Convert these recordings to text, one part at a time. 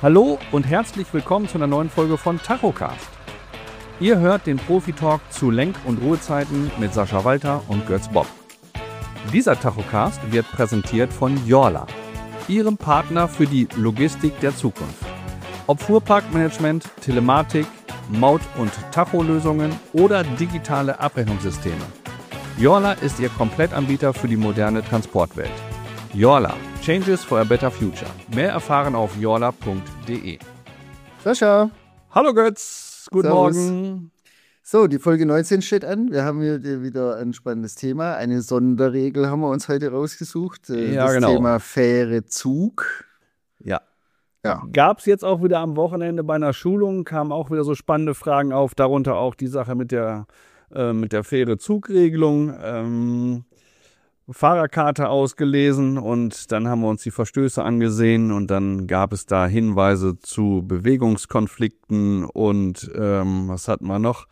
Hallo und herzlich willkommen zu einer neuen Folge von Tachocast. Ihr hört den Profi-Talk zu Lenk- und Ruhezeiten mit Sascha Walter und Götz Bob. Dieser Tachocast wird präsentiert von Jorla, Ihrem Partner für die Logistik der Zukunft. Ob Fuhrparkmanagement, Telematik, Maut- und Tacholösungen oder digitale Abrechnungssysteme. Jorla ist Ihr Komplettanbieter für die moderne Transportwelt. Jorla, Changes for a Better Future. Mehr erfahren auf jorla.de. Sascha. Hallo Götz, guten Servus. Morgen. So, die Folge 19 steht an. Wir haben hier wieder ein spannendes Thema. Eine Sonderregel haben wir uns heute rausgesucht. Ja, das genau. Thema Fähre Zug. Ja. Ja. Gab es jetzt auch wieder am Wochenende bei einer Schulung, kamen auch wieder so spannende Fragen auf, darunter auch die Sache mit der Fähre Zugregelung. Fahrerkarte ausgelesen und dann haben wir uns die Verstöße angesehen und dann gab es da Hinweise zu Bewegungskonflikten und was hatten wir noch?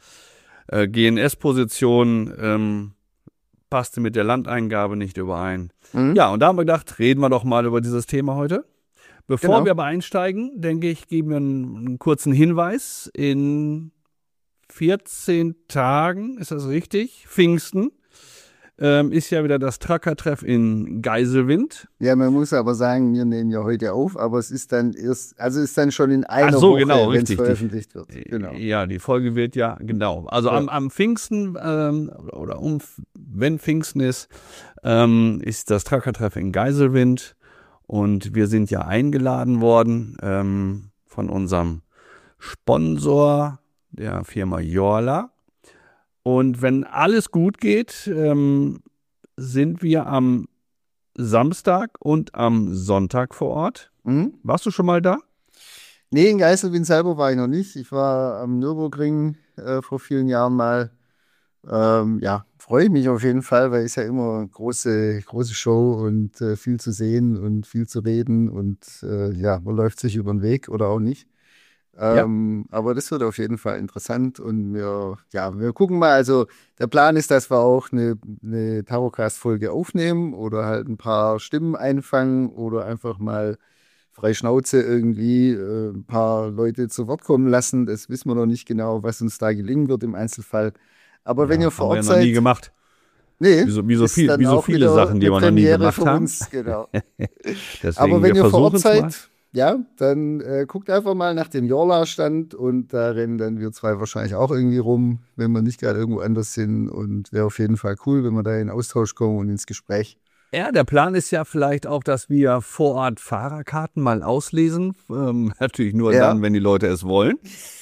GNS-Position passte mit der Landeingabe nicht überein. Mhm. Ja, und da haben wir gedacht, reden wir doch mal über dieses Thema heute. Bevor Genau. wir aber einsteigen, denke ich, geben wir einen kurzen Hinweis. In 14 Tagen, ist das richtig? Pfingsten. Ist ja wieder das Trucker-Treff in Geiselwind. Ja, man muss aber sagen, wir nehmen ja heute auf, aber es ist dann ist dann schon in einer Ach so, Woche, genau, wenn es richtig. veröffentlicht wird. Genau. Ja, die Folge wird ja, genau. Also Ja. am Pfingsten wenn Pfingsten ist das Trucker-Treff in Geiselwind. Und wir sind ja eingeladen worden von unserem Sponsor, der Firma Jorla. Und wenn alles gut geht, sind wir am Samstag und am Sonntag vor Ort. Mhm. Warst du schon mal da? Nee, in Geiselwind selber war ich noch nicht. Ich war am Nürburgring vor vielen Jahren mal. Ja, freue ich mich auf jeden Fall, weil es ja immer eine große Show und viel zu sehen und viel zu reden und ja, man läuft sich über den Weg oder auch nicht. Aber das wird auf jeden Fall interessant und wir gucken mal. Also der Plan ist, dass wir auch eine Tarotcast-Folge aufnehmen oder halt ein paar Stimmen einfangen oder einfach mal frei Schnauze irgendwie ein paar Leute zu Wort kommen lassen. Das wissen wir noch nicht genau, was uns da gelingen wird im Einzelfall. Aber wenn ihr vor haben wir Ort ja noch nie seid, gemacht. nee, Wie so ist dann auch viele wieder Sachen, die eine wir noch nie Premiere gemacht für haben. uns, genau. Deswegen, Aber wenn wir ihr vor Ort versuchen's mal. seid, ja, dann guckt einfach mal nach dem Jorla-Stand und da rennen dann wir zwei wahrscheinlich auch irgendwie rum, wenn wir nicht gerade irgendwo anders sind und wäre auf jeden Fall cool, wenn wir da in Austausch kommen und ins Gespräch. Ja, der Plan ist ja vielleicht auch, dass wir vor Ort Fahrerkarten mal auslesen. Natürlich nur Ja. dann, wenn die Leute es wollen.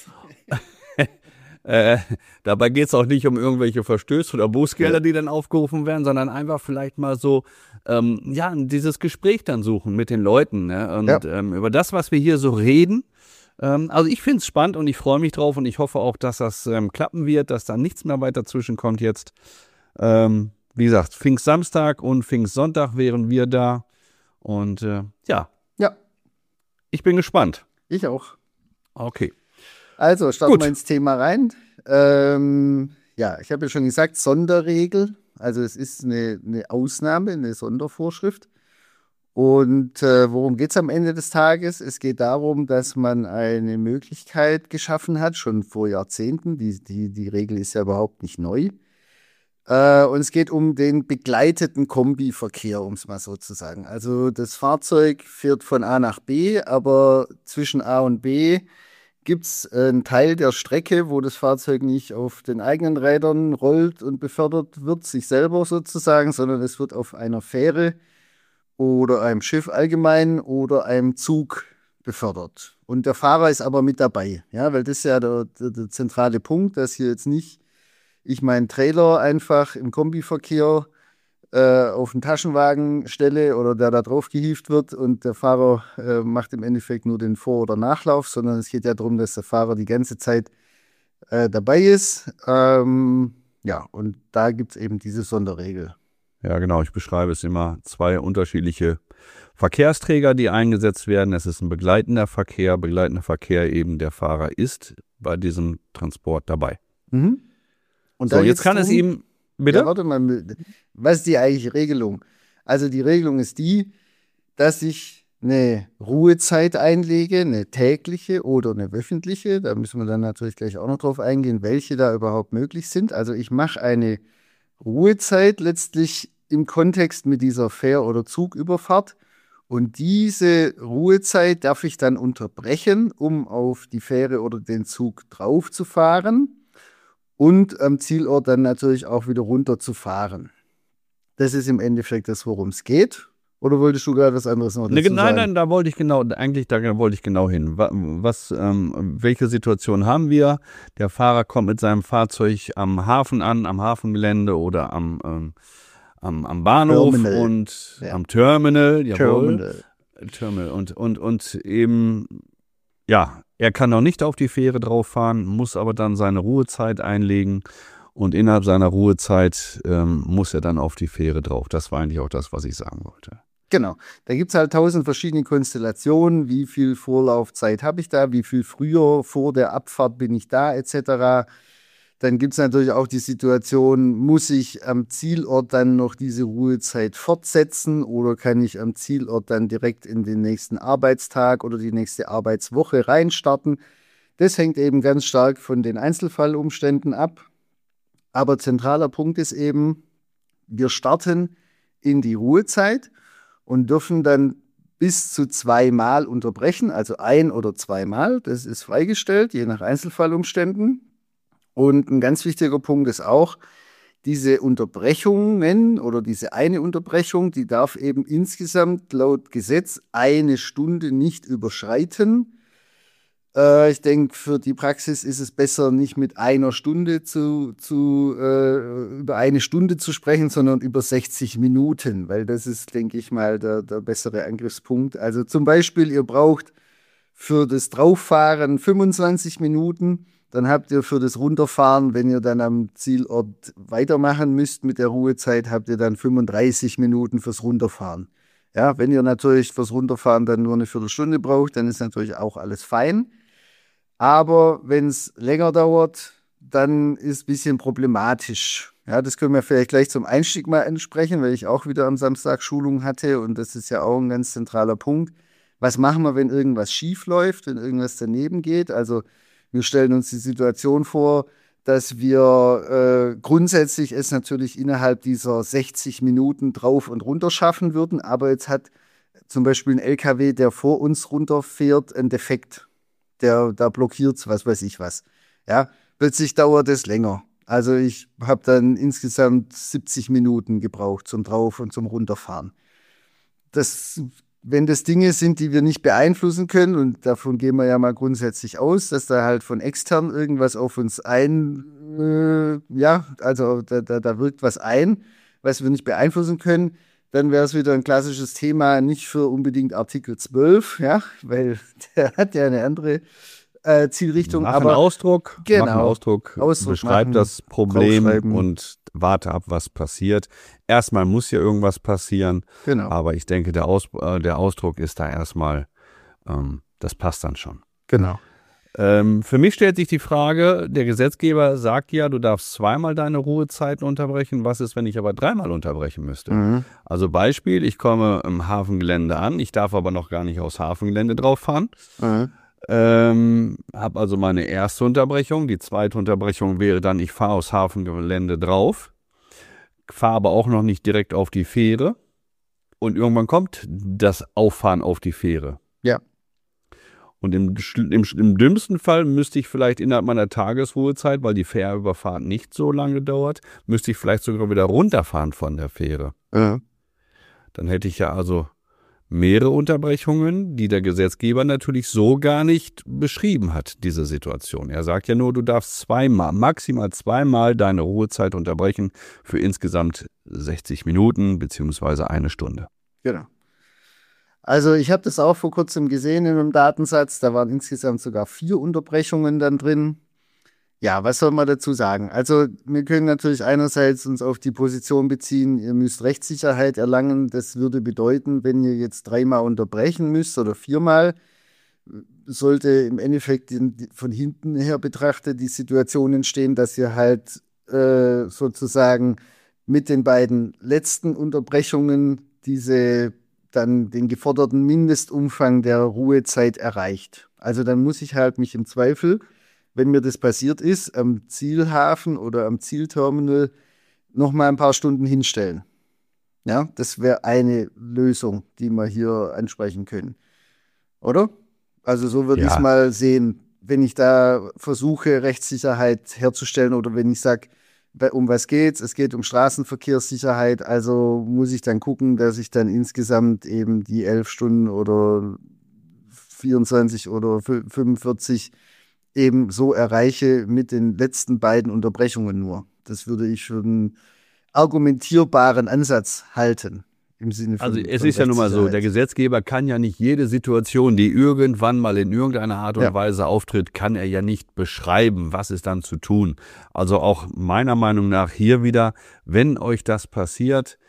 Dabei geht es auch nicht um irgendwelche Verstöße oder Bußgelder, die dann aufgerufen werden, sondern einfach vielleicht mal so, dieses Gespräch dann suchen mit den Leuten. Ne? Und über das, was wir hier so reden. Also ich finde es spannend und ich freue mich drauf und ich hoffe auch, dass das klappen wird, dass da nichts mehr weiter zwischenkommt jetzt. Wie gesagt, Pfingstsamstag und Pfingstsonntag wären wir da. Und Ja, ich bin gespannt. ich auch. Okay. Also starten Gut. wir ins Thema rein. Ich habe ja schon gesagt, Sonderregel. Also es ist eine Ausnahme, eine Sondervorschrift. Und worum geht es am Ende des Tages? Es geht darum, dass man eine Möglichkeit geschaffen hat, schon vor Jahrzehnten. Die Regel ist ja überhaupt nicht neu. Und es geht um den begleiteten Kombiverkehr, um es mal so zu sagen. Also das Fahrzeug fährt von A nach B, aber zwischen A und B gibt es einen Teil der Strecke, wo das Fahrzeug nicht auf den eigenen Rädern rollt und befördert wird, sich selber sozusagen, sondern es wird auf einer Fähre oder einem Schiff allgemein oder einem Zug befördert. Und der Fahrer ist aber mit dabei, ja, weil das ist ja der zentrale Punkt, dass hier jetzt nicht ich meinen Trailer einfach im Kombiverkehr auf den Taschenwagen stelle oder der da drauf gehievt wird und der Fahrer macht im Endeffekt nur den Vor- oder Nachlauf, sondern es geht ja darum, dass der Fahrer die ganze Zeit dabei ist. Und da gibt es eben diese Sonderregel. Ja, genau. Ich beschreibe es immer. 2 unterschiedliche Verkehrsträger, die eingesetzt werden. Es ist ein begleitender Verkehr. Begleitender Verkehr eben der Fahrer ist bei diesem Transport dabei. Mhm. Und So, da jetzt geht's kann es drum- ihm, bitte? Ja, warte mal, was ist die eigentliche Regelung? Also die Regelung ist die, dass ich eine Ruhezeit einlege, eine tägliche oder eine wöchentliche. Da müssen wir dann natürlich gleich auch noch drauf eingehen, welche da überhaupt möglich sind. Also ich mache eine Ruhezeit letztlich im Kontext mit dieser Fähr- oder Zugüberfahrt. Und diese Ruhezeit darf ich dann unterbrechen, um auf die Fähre oder den Zug draufzufahren und am Zielort dann natürlich auch wieder runterzufahren. Das ist im Endeffekt das, worum es geht. Oder wolltest du gerade was anderes noch dazu Nein, sagen? da wollte ich genau, da wollte ich genau hin. Welche Situation haben wir? Der Fahrer kommt mit seinem Fahrzeug am Hafen an, am Hafengelände oder am Bahnhof Terminal. und Ja. am Terminal, jawohl. Terminal. Terminal und eben, ja, er kann noch nicht auf die Fähre drauf fahren, muss aber dann seine Ruhezeit einlegen und innerhalb seiner Ruhezeit muss er dann auf die Fähre drauf. Das war eigentlich auch das, was ich sagen wollte. Genau. Da gibt es halt 1000 verschiedene Konstellationen. Wie viel Vorlaufzeit habe ich da? Wie viel früher vor der Abfahrt bin ich da, etc. Dann gibt es natürlich auch die Situation, muss ich am Zielort dann noch diese Ruhezeit fortsetzen oder kann ich am Zielort dann direkt in den nächsten Arbeitstag oder die nächste Arbeitswoche reinstarten? Das hängt eben ganz stark von den Einzelfallumständen ab. Aber zentraler Punkt ist eben, wir starten in die Ruhezeit und dürfen dann bis zu 2-mal unterbrechen, also 1 oder 2-mal. Das ist freigestellt, je nach Einzelfallumständen. Und ein ganz wichtiger Punkt ist auch, diese Unterbrechungen oder diese eine Unterbrechung, die darf eben insgesamt laut Gesetz 1 Stunde nicht überschreiten. Ich denke, für die Praxis ist es besser, nicht mit einer Stunde über eine Stunde zu sprechen, sondern über 60 Minuten, weil das ist, denke ich mal, der bessere Angriffspunkt. Also zum Beispiel, ihr braucht für das Drauffahren 25 Minuten, dann habt ihr für das Runterfahren, wenn ihr dann am Zielort weitermachen müsst mit der Ruhezeit, habt ihr dann 35 Minuten fürs Runterfahren. Ja, wenn ihr natürlich fürs Runterfahren dann nur eine Viertelstunde braucht, dann ist natürlich auch alles fein. Aber wenn es länger dauert, dann ist es ein bisschen problematisch. Ja, das können wir vielleicht gleich zum Einstieg mal ansprechen, weil ich auch wieder am Samstag Schulung hatte und das ist ja auch ein ganz zentraler Punkt. Was machen wir, wenn irgendwas schief läuft, wenn irgendwas daneben geht? Also wir stellen uns die Situation vor, dass wir grundsätzlich es natürlich innerhalb dieser 60 Minuten drauf und runter schaffen würden, aber jetzt hat zum Beispiel ein LKW, der vor uns runterfährt, einen Defekt. Da blockiert was weiß ich was. Ja, plötzlich dauert es länger. Also ich habe dann insgesamt 70 Minuten gebraucht zum Drauf- und zum Runterfahren. Wenn das Dinge sind, die wir nicht beeinflussen können, und davon gehen wir ja mal grundsätzlich aus, dass da halt von extern irgendwas auf uns also da wirkt was ein, was wir nicht beeinflussen können, dann wäre es wieder ein klassisches Thema, nicht für unbedingt Artikel 12, ja, weil der hat ja eine andere Zielrichtung. Mach Aber einen genau, Ausdruck, Ausdruck beschreib machen, das Problem draufschreiben, und warte ab, was passiert. Erstmal muss ja irgendwas passieren, genau, aber ich denke, der Ausdruck ist da erstmal, das passt dann schon. genau. Für mich stellt sich die Frage, der Gesetzgeber sagt ja, du darfst 2-mal deine Ruhezeiten unterbrechen. Was ist, wenn ich aber 3-mal unterbrechen müsste? Mhm. Also Beispiel, ich komme im Hafengelände an, ich darf aber noch gar nicht aufs Hafengelände drauf fahren. Mhm. Habe also meine erste Unterbrechung. Die zweite Unterbrechung wäre dann, ich fahre aufs Hafengelände drauf, fahre aber auch noch nicht direkt auf die Fähre. Und irgendwann kommt das Auffahren auf die Fähre. Ja. Und im dümmsten Fall müsste ich vielleicht innerhalb meiner Tagesruhezeit, weil die Fährüberfahrt nicht so lange dauert, müsste ich vielleicht sogar wieder runterfahren von der Fähre. Mhm. Dann hätte ich ja also mehrere Unterbrechungen, die der Gesetzgeber natürlich so gar nicht beschrieben hat, diese Situation. Er sagt ja nur, du darfst maximal 2-mal deine Ruhezeit unterbrechen für insgesamt 60 Minuten beziehungsweise 1 Stunde. Genau. Also ich habe das auch vor kurzem gesehen in einem Datensatz. Da waren insgesamt sogar 4 Unterbrechungen dann drin. Ja, was soll man dazu sagen? Also wir können natürlich einerseits uns auf die Position beziehen, ihr müsst Rechtssicherheit erlangen. Das würde bedeuten, wenn ihr jetzt 3-mal unterbrechen müsst oder 4-mal, sollte im Endeffekt von hinten her betrachtet die Situation entstehen, dass ihr halt sozusagen mit den beiden letzten Unterbrechungen diese dann den geforderten Mindestumfang der Ruhezeit erreicht. Also dann muss ich halt mich im Zweifel, wenn mir das passiert ist, am Zielhafen oder am Zielterminal noch mal ein paar Stunden hinstellen. Ja, das wäre eine Lösung, die wir hier ansprechen können. Oder? Also so würde ich es Ja, mal sehen, wenn ich da versuche, Rechtssicherheit herzustellen oder wenn ich sage, um was geht's? Es geht um Straßenverkehrssicherheit, also muss ich dann gucken, dass ich dann insgesamt eben die 11 Stunden oder 24 oder 45 eben so erreiche mit den letzten beiden Unterbrechungen nur. Das würde ich für einen argumentierbaren Ansatz halten im Sinne also es von ist ja nun mal so, der Rechtssicherheit. Gesetzgeber kann ja nicht jede Situation, die irgendwann mal in irgendeiner Art und Ja. Weise auftritt, kann er ja nicht beschreiben, was ist dann zu tun. Also auch meiner Meinung nach hier wieder, wenn euch das passiert,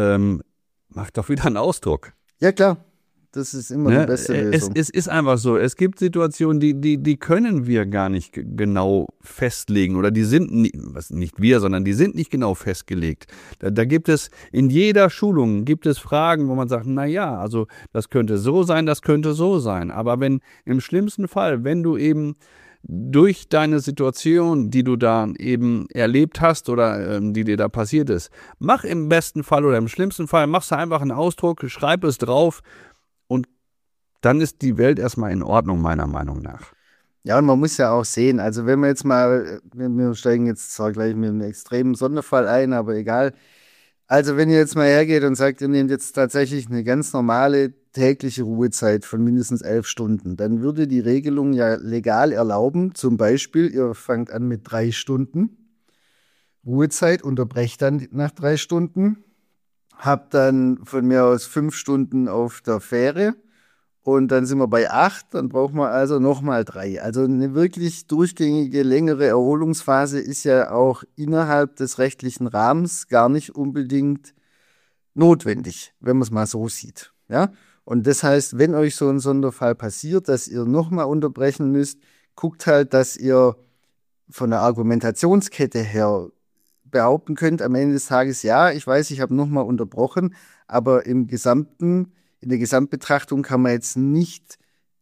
macht doch wieder einen Ausdruck. Ja, klar. Das ist immer die Ne? beste Es, Lösung. es ist einfach so, es gibt Situationen, die können wir gar nicht genau festlegen oder die sind, nicht wir, sondern die sind nicht genau festgelegt. Da gibt es, in jeder Schulung gibt es Fragen, wo man sagt, na ja, also das könnte so sein, das könnte so sein. Aber wenn im schlimmsten Fall, wenn du eben durch deine Situation, die du da eben erlebt hast oder die dir da passiert ist, mach im besten Fall oder im schlimmsten Fall, machst du einfach einen Ausdruck, schreib es drauf, und dann ist die Welt erstmal in Ordnung, meiner Meinung nach. Ja, und man muss ja auch sehen, also wenn wir jetzt mal, wir steigen jetzt zwar gleich mit einem extremen Sonderfall ein, aber egal. Also wenn ihr jetzt mal hergeht und sagt, ihr nehmt jetzt tatsächlich eine ganz normale tägliche Ruhezeit von mindestens 11 Stunden, dann würde die Regelung ja legal erlauben, zum Beispiel, ihr fangt an mit 3 Stunden Ruhezeit, unterbrecht dann nach 3 Stunden, habt dann von mir aus 5 Stunden auf der Fähre. Und dann sind wir bei 8, dann brauchen wir also nochmal 3. Also eine wirklich durchgängige, längere Erholungsphase ist ja auch innerhalb des rechtlichen Rahmens gar nicht unbedingt notwendig, wenn man es mal so sieht. Ja? Und das heißt, wenn euch so ein Sonderfall passiert, dass ihr nochmal unterbrechen müsst, guckt halt, dass ihr von der Argumentationskette her behaupten könnt am Ende des Tages, ja, ich weiß, ich habe nochmal unterbrochen, aber im Gesamten, in der Gesamtbetrachtung kann man jetzt nicht,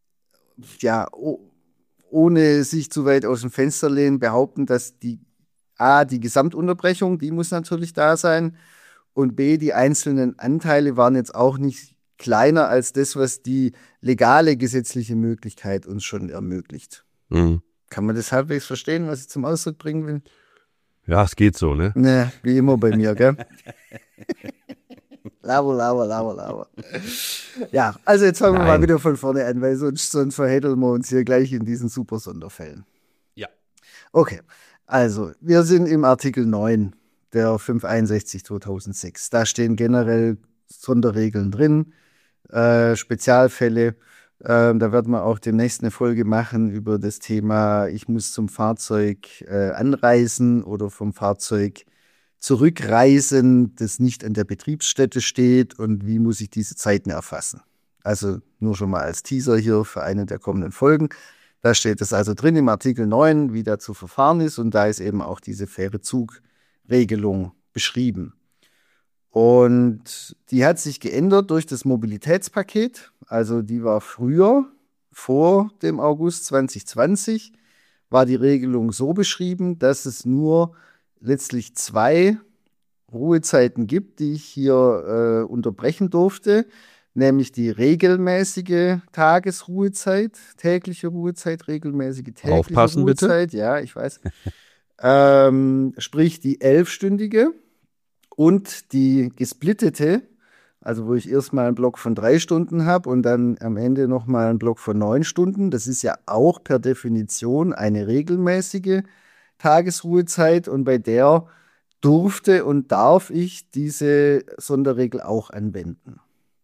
ja, ohne sich zu weit aus dem Fenster lehnen, behaupten, dass die Gesamtunterbrechung, die muss natürlich da sein und B, die einzelnen Anteile waren jetzt auch nicht kleiner als das, was die legale gesetzliche Möglichkeit uns schon ermöglicht. Mhm. Kann man das halbwegs verstehen, was ich zum Ausdruck bringen will? Ja, es geht so, ne? Ne, wie immer bei mir, gell? Laber, laber, laber, laber. Ja, also jetzt fangen wir mal Nein. wieder von vorne an, weil sonst verheddeln wir uns hier gleich in diesen super Sonderfällen. Ja. Okay, also wir sind im Artikel 9 der 561/2006. Da stehen generell Sonderregeln drin, Spezialfälle. Da werden wir auch demnächst eine Folge machen über das Thema, ich muss zum Fahrzeug anreisen oder vom Fahrzeug zurückreisen, das nicht an der Betriebsstätte steht und wie muss ich diese Zeiten erfassen. Also nur schon mal als Teaser hier für eine der kommenden Folgen. Da steht es also drin im Artikel 9, wie da zu verfahren ist und da ist eben auch diese faire Zugregelung beschrieben. Und die hat sich geändert durch das Mobilitätspaket. Also die war früher, vor dem August 2020, war die Regelung so beschrieben, dass es nur letztlich 2 Ruhezeiten gibt, die ich hier unterbrechen durfte, nämlich die regelmäßige Tagesruhezeit, tägliche Ruhezeit, regelmäßige tägliche Aufpassen, bitte. Ruhezeit, ja, ich weiß. Sprich die 11-stündige und die gesplittete, also wo ich erstmal einen Block von 3 Stunden habe und dann am Ende nochmal einen Block von 9 Stunden. Das ist ja auch per Definition eine regelmäßige Tagesruhezeit und bei der durfte und darf ich diese Sonderregel auch anwenden.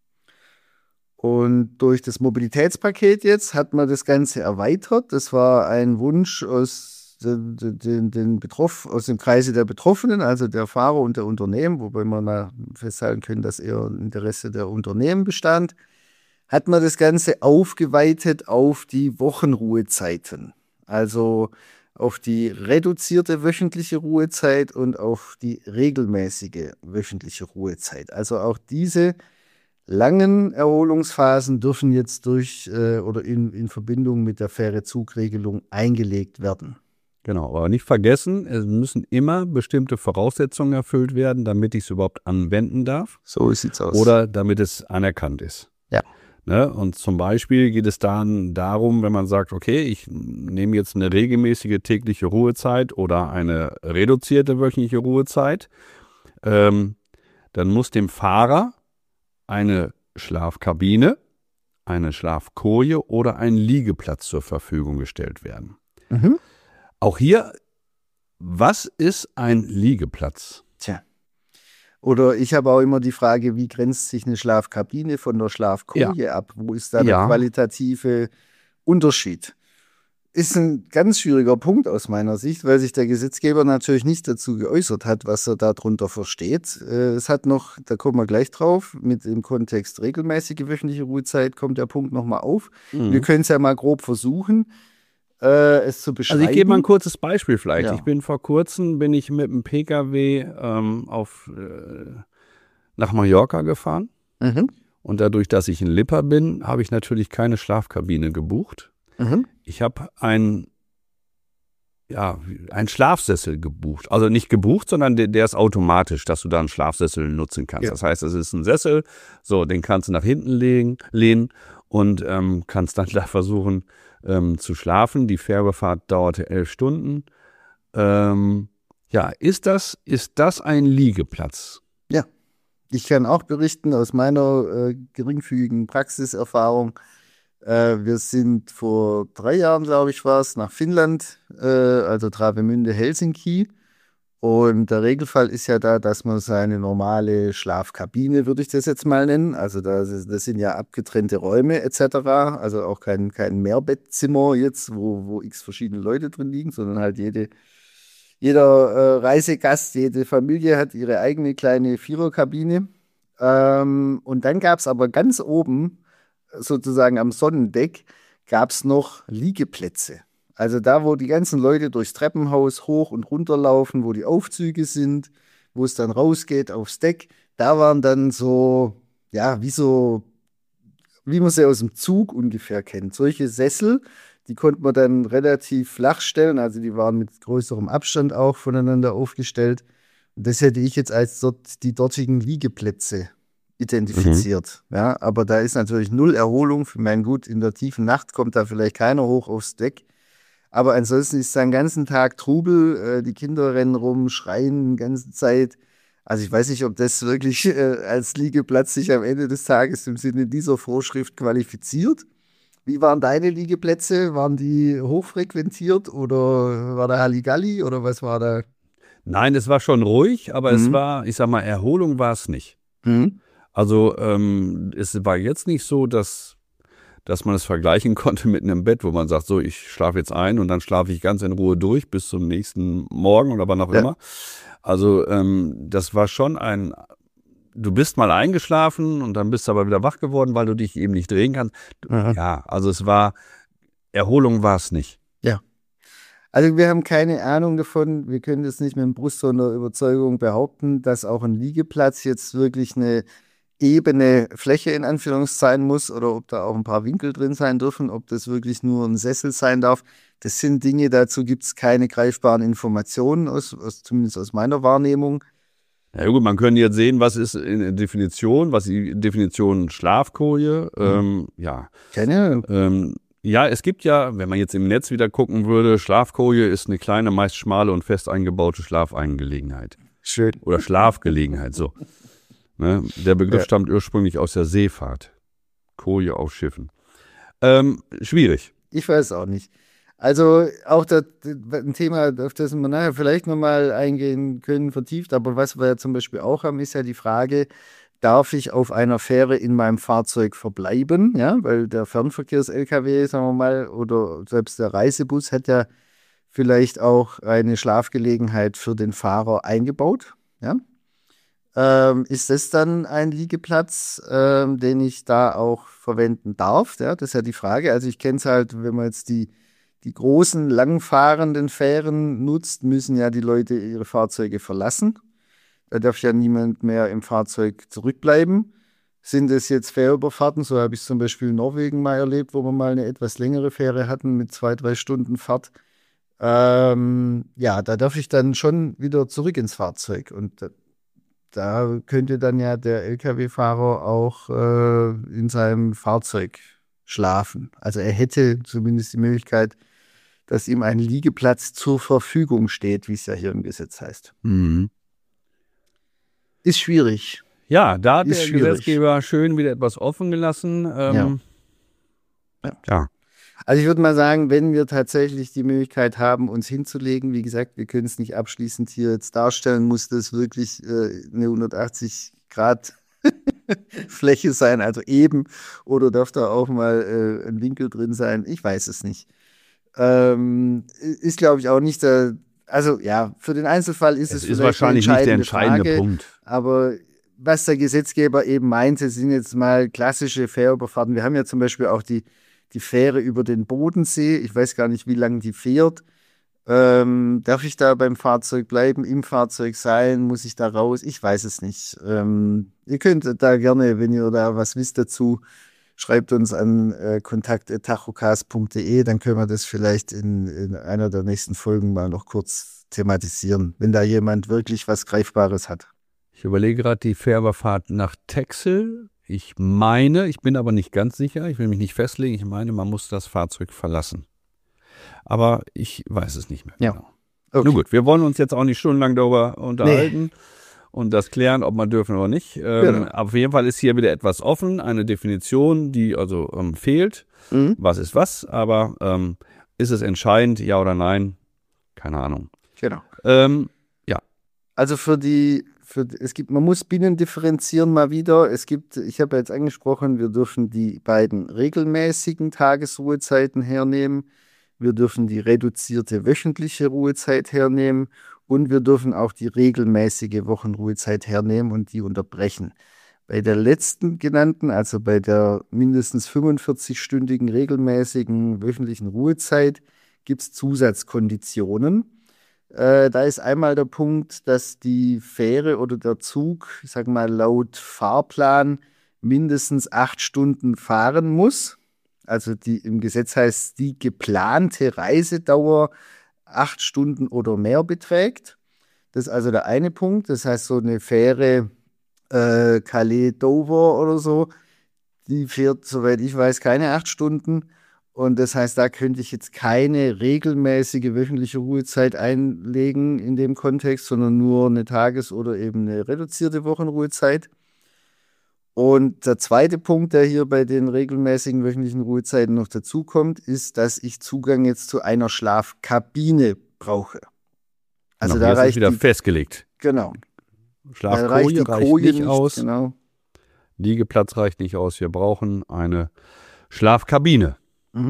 Und durch das Mobilitätspaket jetzt hat man das Ganze erweitert. Das war ein Wunsch aus aus dem Kreise der Betroffenen, also der Fahrer und der Unternehmen, wobei wir mal festhalten können, dass eher ein Interesse der Unternehmen bestand, hat man das Ganze aufgeweitet auf die Wochenruhezeiten. Also auf die reduzierte wöchentliche Ruhezeit und auf die regelmäßige wöchentliche Ruhezeit. Also auch diese langen Erholungsphasen dürfen jetzt durch oder in Verbindung mit der faire Zugregelung eingelegt werden. Genau, aber nicht vergessen, es müssen immer bestimmte Voraussetzungen erfüllt werden, damit ich es überhaupt anwenden darf. So sieht's aus. Oder damit es anerkannt ist. Ja. Ne? Und zum Beispiel geht es dann darum, wenn man sagt, okay, ich nehme jetzt eine regelmäßige tägliche Ruhezeit oder eine reduzierte wöchentliche Ruhezeit, dann muss dem Fahrer eine Schlafkabine, eine Schlafkoje oder ein Liegeplatz zur Verfügung gestellt werden. Mhm. Auch hier, was ist ein Liegeplatz? Tja. Oder ich habe auch immer die Frage, wie grenzt sich eine Schlafkabine von der Schlafkoje ab? Wo ist da der qualitative Unterschied? Ist ein ganz schwieriger Punkt aus meiner Sicht, weil sich der Gesetzgeber natürlich nicht dazu geäußert hat, was er darunter versteht. Es hat noch, da kommen wir gleich drauf, mit dem Kontext regelmäßige wöchentliche Ruhezeit kommt der Punkt nochmal auf. Wir können es ja mal grob versuchen, es zu beschreiben. Also ich gebe mal ein kurzes Beispiel vielleicht. Ja. Ich bin vor kurzem, bin ich mit dem Pkw nach Mallorca gefahren. Mhm. Und dadurch, dass ich ein Lipper bin, habe ich natürlich keine Schlafkabine gebucht. Mhm. Ich habe einen Schlafsessel gebucht. Also nicht gebucht, sondern der ist automatisch, dass du da einen Schlafsessel nutzen kannst. Ja. Das heißt, es ist ein Sessel, so, den kannst du nach hinten lehnen und kannst dann da versuchen zu schlafen. Die Fährfahrt dauerte 11 Stunden. Ist das ein Liegeplatz? Ja, ich kann auch berichten aus meiner geringfügigen Praxiserfahrung. Wir sind vor 3 Jahren, glaube ich, war es, nach Finnland, also Travemünde, Helsinki. Und der Regelfall ist ja da, dass man seine normale Schlafkabine, würde ich das jetzt mal nennen, also das sind ja abgetrennte Räume etc., also auch kein Mehrbettzimmer jetzt, wo x verschiedene Leute drin liegen, sondern halt jeder Reisegast, jede Familie hat ihre eigene kleine Viererkabine. Und dann gab es aber ganz oben, sozusagen am Sonnendeck, gab es noch Liegeplätze. Also da, wo die ganzen Leute durchs Treppenhaus hoch und runter laufen, wo die Aufzüge sind, wo es dann rausgeht aufs Deck, da waren dann so, ja, wie man sie aus dem Zug ungefähr kennt. Solche Sessel, die konnte man dann relativ flach stellen, also die waren mit größerem Abstand auch voneinander aufgestellt. Und das hätte ich jetzt als die dortigen Liegeplätze identifiziert. Ja, aber da ist natürlich null Erholung. Für mein Gut, in der tiefen Nacht kommt da vielleicht keiner hoch aufs Deck. Aber ansonsten ist es den ganzen Tag Trubel, die Kinder rennen rum, schreien die ganze Zeit. Also ich weiß nicht, ob das wirklich als Liegeplatz sich am Ende des Tages im Sinne dieser Vorschrift qualifiziert. Wie waren deine Liegeplätze? Waren die hochfrequentiert oder war da Halligalli oder was war da? Nein, es war schon ruhig, aber es war, ich sag mal, Erholung war es nicht. Mhm. Also es war jetzt nicht so, dass man es vergleichen konnte mit einem Bett, wo man sagt, so, ich schlafe jetzt ein und dann schlafe ich ganz in Ruhe durch bis zum nächsten Morgen oder wann auch immer. Also das war schon du bist mal eingeschlafen und dann bist du aber wieder wach geworden, weil du dich eben nicht drehen kannst. Ja, also Erholung war es nicht. Ja. Also wir haben keine Ahnung davon, wir können das nicht mit dem Brust und der Überzeugung behaupten, dass auch ein Liegeplatz jetzt wirklich eine ebene Fläche in Anführungszeichen muss oder ob da auch ein paar Winkel drin sein dürfen, ob das wirklich nur ein Sessel sein darf. Das sind Dinge, dazu gibt es keine greifbaren Informationen, zumindest aus meiner Wahrnehmung. Ja gut, man könnte jetzt sehen, was ist in der Definition, was die Definition Schlafkoje, Keine Ahnung. Ja, es gibt ja, wenn man jetzt im Netz wieder gucken würde, Schlafkoje ist eine kleine, meist schmale und fest eingebaute Schlafeingelegenheit. Schön. Oder Schlafgelegenheit, so. Ne? Der Begriff stammt ursprünglich aus der Seefahrt. Koje auf Schiffen. Schwierig. Ich weiß auch nicht. Also auch ein Thema, auf das wir nachher vielleicht nochmal eingehen können, vertieft, aber was wir ja zum Beispiel auch haben, ist ja die Frage, darf ich auf einer Fähre in meinem Fahrzeug verbleiben? Ja, weil der Fernverkehrs-LKW, sagen wir mal, oder selbst der Reisebus hat ja vielleicht auch eine Schlafgelegenheit für den Fahrer eingebaut. Ja? Ist das dann ein Liegeplatz, den ich da auch verwenden darf? Ja, das ist ja die Frage. Also ich kenne es halt, wenn man jetzt die großen, langfahrenden Fähren nutzt, müssen ja die Leute ihre Fahrzeuge verlassen. Da darf ja niemand mehr im Fahrzeug zurückbleiben. Sind es jetzt Fährüberfahrten? So habe ich es zum Beispiel in Norwegen mal erlebt, wo wir mal eine etwas längere Fähre hatten mit 2-3 Stunden Fahrt. Ja, da darf ich dann schon wieder zurück ins Fahrzeug. Und da könnte dann ja der Lkw-Fahrer auch in seinem Fahrzeug schlafen. Also er hätte zumindest die Möglichkeit, dass ihm ein Liegeplatz zur Verfügung steht, wie es ja hier im Gesetz heißt. Mhm. Ist schwierig. Ja, da hat Ist der schwierig. Gesetzgeber schön wieder etwas offen gelassen. Ja. Also ich würde mal sagen, wenn wir tatsächlich die Möglichkeit haben, uns hinzulegen, wie gesagt, wir können es nicht abschließend hier jetzt darstellen, muss das wirklich eine 180 Grad Fläche sein, also eben, oder darf da auch mal ein Winkel drin sein? Ich weiß es nicht. Ist, glaube ich, auch nicht also ja, für den Einzelfall ist es ist vielleicht wahrscheinlich eine nicht der entscheidende Frage, Punkt. aber was der Gesetzgeber eben meinte, sind jetzt mal klassische Fährüberfahrten. Wir haben ja zum Beispiel auch die Fähre über den Bodensee. Ich weiß gar nicht, wie lange die fährt. Darf ich da beim Fahrzeug bleiben, im Fahrzeug sein? Muss ich da raus? Ich weiß es nicht. Ihr könnt da gerne, wenn ihr da was wisst dazu, schreibt uns an kontakt@tachocast.de, dann können wir das vielleicht in einer der nächsten Folgen mal noch kurz thematisieren, wenn da jemand wirklich was Greifbares hat. Ich überlege gerade die Fährüberfahrt nach Texel. Ich bin aber nicht ganz sicher, ich will mich nicht festlegen, ich meine, man muss das Fahrzeug verlassen. Aber ich weiß es nicht mehr genau. Okay. Nun gut, wir wollen uns jetzt auch nicht stundenlang darüber unterhalten und das klären, ob man dürfen oder nicht. Genau. Auf jeden Fall ist hier wieder etwas offen, eine Definition, die also fehlt. Was ist was, aber ist es entscheidend, ja oder nein? Keine Ahnung. Genau. Ja. Also man muss Binnen differenzieren mal wieder. Ich habe jetzt angesprochen, wir dürfen die beiden regelmäßigen Tagesruhezeiten hernehmen. Wir dürfen die reduzierte wöchentliche Ruhezeit hernehmen und wir dürfen auch die regelmäßige Wochenruhezeit hernehmen und die unterbrechen. Bei der letzten genannten, also bei der mindestens 45-stündigen regelmäßigen wöchentlichen Ruhezeit, gibt es Zusatzkonditionen. Da ist einmal der Punkt, dass die Fähre oder der Zug, ich sage mal laut Fahrplan, mindestens 8 Stunden fahren muss. Also im Gesetz heißt, die geplante Reisedauer 8 Stunden oder mehr beträgt. Das ist also der eine Punkt. Das heißt, so eine Fähre Calais-Dover oder so, die fährt, soweit ich weiß, keine 8 Stunden. Und das heißt, da könnte ich jetzt keine regelmäßige wöchentliche Ruhezeit einlegen in dem Kontext, sondern nur eine Tages- oder eben eine reduzierte Wochenruhezeit. Und der zweite Punkt, der hier bei den regelmäßigen wöchentlichen Ruhezeiten noch dazukommt, ist, dass ich Zugang jetzt zu einer Schlafkabine brauche. Also genau, da jetzt ist reicht wieder festgelegt. Genau. Schlafkoje reicht nicht aus. Genau. Liegeplatz reicht nicht aus. Wir brauchen eine Schlafkabine.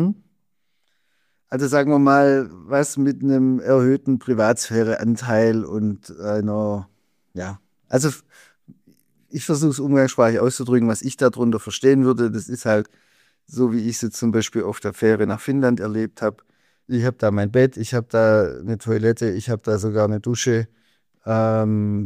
Also sagen wir mal, was mit einem erhöhten Privatsphäreanteil und einer, ja, also ich versuche es umgangssprachlich auszudrücken, was ich darunter verstehen würde. Das ist halt so, wie ich es jetzt zum Beispiel auf der Fähre nach Finnland erlebt habe. Ich habe da mein Bett, ich habe da eine Toilette, ich habe da sogar eine Dusche. Ja,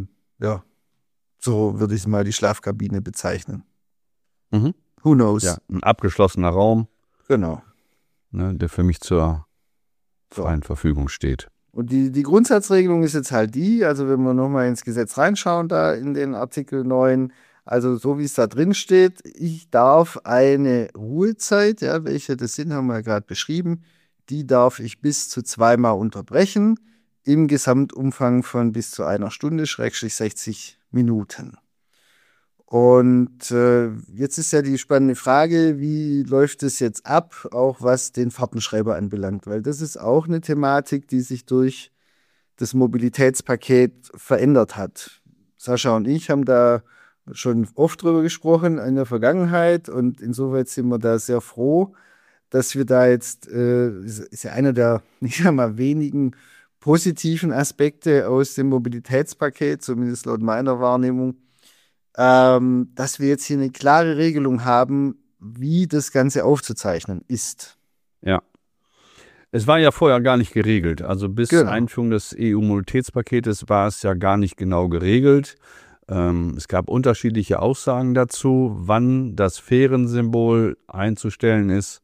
so würde ich mal die Schlafkabine bezeichnen. Who knows? Ja, ein abgeschlossener Raum. Genau. Ne, der für mich zur freien Verfügung steht. Und die Grundsatzregelung ist jetzt halt die, also wenn wir nochmal ins Gesetz reinschauen, da in den Artikel 9, also so wie es da drin steht, ich darf eine Ruhezeit, ja, welche das sind, haben wir gerade beschrieben, die darf ich bis zu 2-mal unterbrechen, im Gesamtumfang von bis zu 1 Stunde, / 60 Minuten. Und jetzt ist ja die spannende Frage, wie läuft es jetzt ab, auch was den Fahrtenschreiber anbelangt, weil das ist auch eine Thematik, die sich durch das Mobilitätspaket verändert hat. Sascha und ich haben da schon oft drüber gesprochen in der Vergangenheit und insoweit sind wir da sehr froh, dass wir da jetzt, ist ja einer der, nicht einmal wenigen positiven Aspekte aus dem Mobilitätspaket, zumindest laut meiner Wahrnehmung, dass wir jetzt hier eine klare Regelung haben, wie das Ganze aufzuzeichnen ist. Ja. Es war ja vorher gar nicht geregelt. Also bis Einführung des EU-Mobilitätspaketes war es ja gar nicht genau geregelt. Es gab unterschiedliche Aussagen dazu, wann das Fährensymbol einzustellen ist.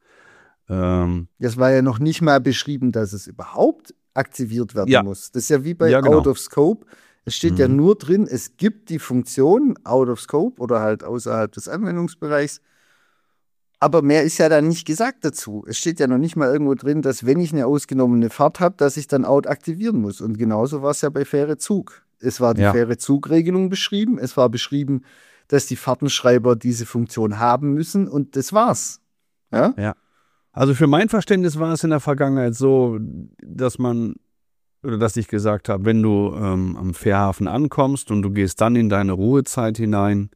Das war ja noch nicht mal beschrieben, dass es überhaupt aktiviert werden muss. Das ist ja wie bei genau. Out of Scope. Es steht ja nur drin, es gibt die Funktion Out of Scope oder halt außerhalb des Anwendungsbereichs. Aber mehr ist ja dann nicht gesagt dazu. Es steht ja noch nicht mal irgendwo drin, dass wenn ich eine ausgenommene Fahrt habe, dass ich dann Out aktivieren muss. Und genauso war es ja bei Fähre Zug. Es war die Fähre Zugregelung beschrieben. Es war beschrieben, dass die Fahrtenschreiber diese Funktion haben müssen. Und das war's. Ja. Also für mein Verständnis war es in der Vergangenheit so, dass ich gesagt habe, wenn du am Fährhafen ankommst und du gehst dann in deine Ruhezeit hinein,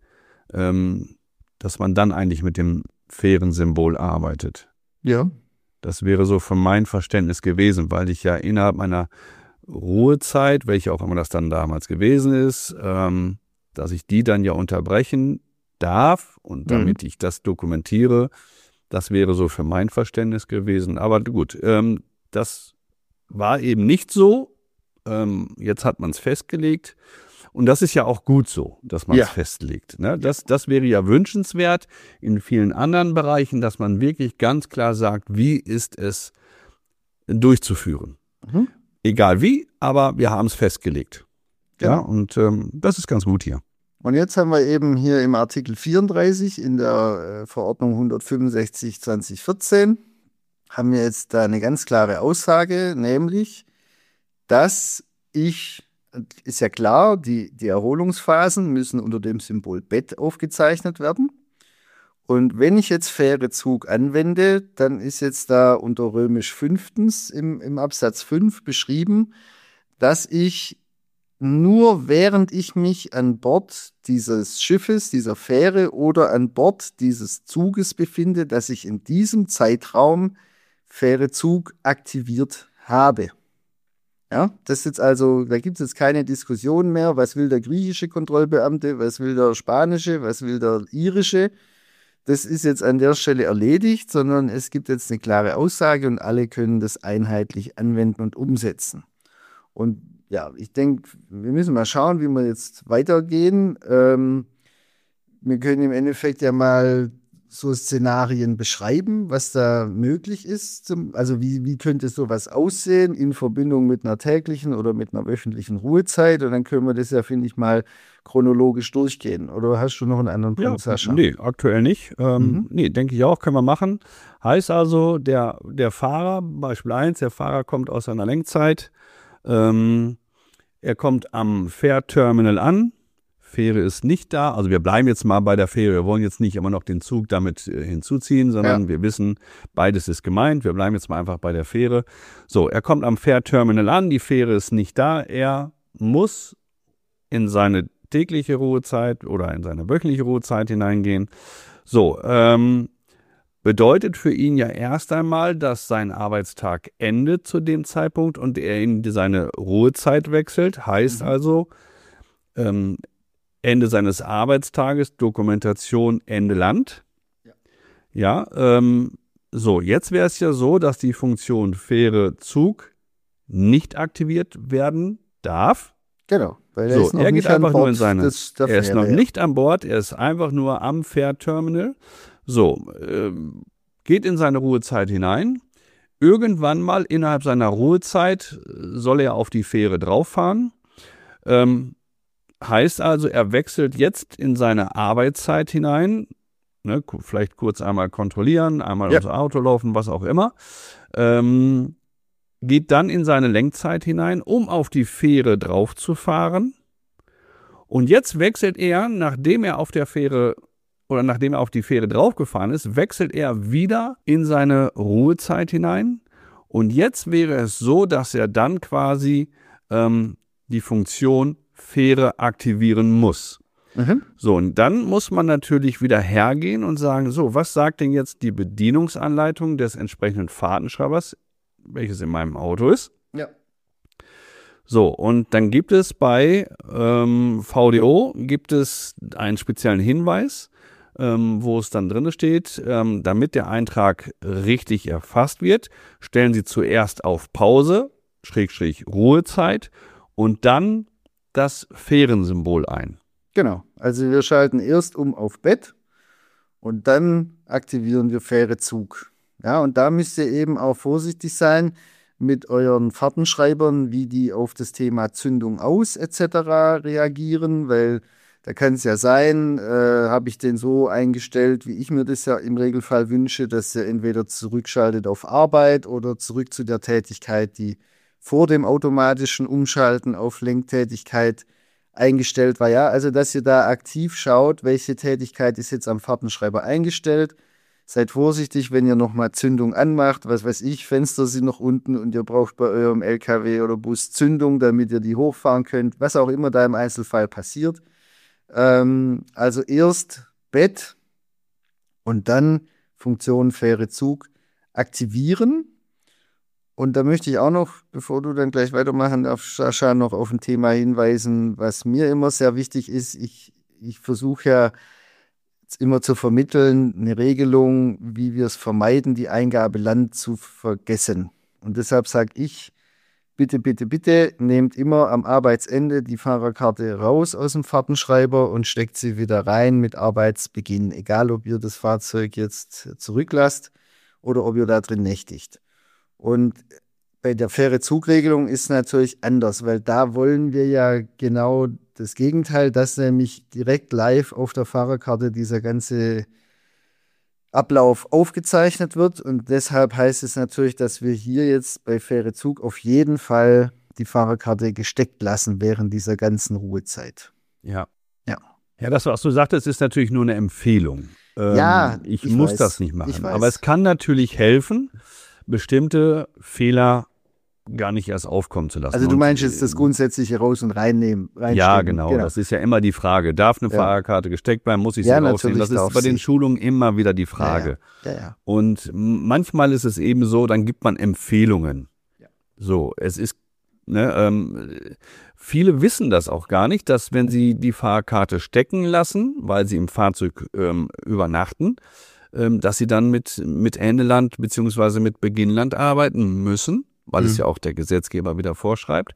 dass man dann eigentlich mit dem Fährensymbol arbeitet. Ja. Das wäre so von meinem Verständnis gewesen, weil ich ja innerhalb meiner Ruhezeit, welche auch immer das dann damals gewesen ist, dass ich die dann ja unterbrechen darf und damit ich das dokumentiere, das wäre so für mein Verständnis gewesen. Aber gut, das war eben nicht so. Jetzt hat man es festgelegt. Und das ist ja auch gut so, dass man es festlegt. Ne? Das wäre ja wünschenswert in vielen anderen Bereichen, dass man wirklich ganz klar sagt, wie ist es durchzuführen. Egal wie, aber wir haben es festgelegt. Ja, und das ist ganz gut hier. Und jetzt haben wir eben hier im Artikel 34 in der Verordnung 165/2014 haben wir jetzt da eine ganz klare Aussage, nämlich, dass ist ja klar, die Erholungsphasen müssen unter dem Symbol Bett aufgezeichnet werden. Und wenn ich jetzt Fähre Zug anwende, dann ist jetzt da unter römisch 5. im Absatz 5 beschrieben, dass ich nur während ich mich an Bord dieses Schiffes, dieser Fähre oder an Bord dieses Zuges befinde, dass ich in diesem Zeitraum Fähre Zug aktiviert habe. Ja, das ist jetzt also, da gibt es jetzt keine Diskussion mehr, was will der griechische Kontrollbeamte, was will der spanische, was will der irische. Das ist jetzt an der Stelle erledigt, sondern es gibt jetzt eine klare Aussage und alle können das einheitlich anwenden und umsetzen. Und ja, ich denke, wir müssen mal schauen, wie wir jetzt weitergehen. Wir können im Endeffekt ja mal so Szenarien beschreiben, was da möglich ist. Also wie könnte sowas aussehen in Verbindung mit einer täglichen oder mit einer wöchentlichen Ruhezeit? Und dann können wir das ja, finde ich, mal chronologisch durchgehen. Oder hast du noch einen anderen Punkt, Sascha? Nee, aktuell nicht. Nee, denke ich auch, können wir machen. Heißt also, der Fahrer, Beispiel 1, der Fahrer kommt aus seiner Lenkzeit. Er kommt am Fährterminal an. Fähre ist nicht da, also wir bleiben jetzt mal bei der Fähre, wir wollen jetzt nicht immer noch den Zug damit hinzuziehen, sondern wir wissen, beides ist gemeint, wir bleiben jetzt mal einfach bei der Fähre. So, er kommt am Fährterminal an, die Fähre ist nicht da, er muss in seine tägliche Ruhezeit oder in seine wöchentliche Ruhezeit hineingehen. So, bedeutet für ihn ja erst einmal, dass sein Arbeitstag endet zu dem Zeitpunkt und er in seine Ruhezeit wechselt, heißt also, Ende seines Arbeitstages, Dokumentation, Ende Land. So, jetzt wäre es ja so, dass die Funktion Fähre Zug nicht aktiviert werden darf. Genau, weil er geht einfach nur in seine, er ist noch nicht an Bord, er ist einfach nur am Fährterminal. So, geht in seine Ruhezeit hinein. Irgendwann mal innerhalb seiner Ruhezeit soll er auf die Fähre drauffahren. Heißt also, er wechselt jetzt in seine Arbeitszeit hinein, ne, vielleicht kurz einmal kontrollieren, einmal ums Auto laufen, was auch immer, geht dann in seine Lenkzeit hinein, um auf die Fähre draufzufahren. Und jetzt wechselt er, nachdem er auf die Fähre draufgefahren ist, wechselt er wieder in seine Ruhezeit hinein. Und jetzt wäre es so, dass er dann quasi die Funktion Fähre aktivieren muss. So, und dann muss man natürlich wieder hergehen und sagen, so, was sagt denn jetzt die Bedienungsanleitung des entsprechenden Fahrtenschreibers, welches in meinem Auto ist? Ja. So, und dann gibt es bei VDO einen speziellen Hinweis, wo es dann drin steht, damit der Eintrag richtig erfasst wird, stellen Sie zuerst auf Pause, / Ruhezeit und dann das Fährensymbol ein. Genau. Also wir schalten erst um auf Bett und dann aktivieren wir Fähre Zug. Ja, und da müsst ihr eben auch vorsichtig sein mit euren Fahrtenschreibern, wie die auf das Thema Zündung aus etc. reagieren, weil da kann es ja sein, habe ich den so eingestellt, wie ich mir das ja im Regelfall wünsche, dass er entweder zurückschaltet auf Arbeit oder zurück zu der Tätigkeit, die vor dem automatischen Umschalten auf Lenktätigkeit eingestellt war. Ja, also dass ihr da aktiv schaut, welche Tätigkeit ist jetzt am Fahrtenschreiber eingestellt. Seid vorsichtig, wenn ihr nochmal Zündung anmacht, was weiß ich, Fenster sind noch unten und ihr braucht bei eurem LKW oder Bus Zündung, damit ihr die hochfahren könnt, was auch immer da im Einzelfall passiert. Also erst Bett und dann Funktion Fähre Zug aktivieren. Und da möchte ich auch noch, bevor du dann gleich weitermachen darfst, Sascha, noch auf ein Thema hinweisen, was mir immer sehr wichtig ist. Ich versuche ja immer zu vermitteln, eine Regelung, wie wir es vermeiden, die Eingabe Land zu vergessen. Und deshalb sage ich, bitte, bitte, bitte, nehmt immer am Arbeitsende die Fahrerkarte raus aus dem Fahrtenschreiber und steckt sie wieder rein mit Arbeitsbeginn. Egal, ob ihr das Fahrzeug jetzt zurücklasst oder ob ihr da drin nächtigt. Und bei der faire Zugregelung ist natürlich anders, weil da wollen wir ja genau das Gegenteil, dass nämlich direkt live auf der Fahrerkarte dieser ganze Ablauf aufgezeichnet wird. Und deshalb heißt es natürlich, dass wir hier jetzt bei faire Zug auf jeden Fall die Fahrerkarte gesteckt lassen während dieser ganzen Ruhezeit. Ja. Ja. Ja, das, was du sagtest, ist natürlich nur eine Empfehlung. Ja, ich ich muss weiß. das nicht machen. Ich weiß. Aber es kann natürlich helfen, bestimmte Fehler gar nicht erst aufkommen zu lassen. Also du Und, meinst jetzt das Grundsätzliche raus- und reinnehmen? ja, genau. Das ist ja immer die Frage. Darf eine Ja. Fahrerkarte gesteckt bleiben? Muss ich sie Ja, rausnehmen? natürlich Das ist darf bei den sie. Schulungen immer wieder die Frage. Ja. Und manchmal ist es eben so, dann gibt man Empfehlungen. Ja. So, es ist, viele wissen das auch gar nicht, dass wenn sie die Fahrkarte stecken lassen, weil sie im Fahrzeug übernachten, dass sie dann mit Endeland bzw. mit Beginnland arbeiten müssen, weil es ja auch der Gesetzgeber wieder vorschreibt.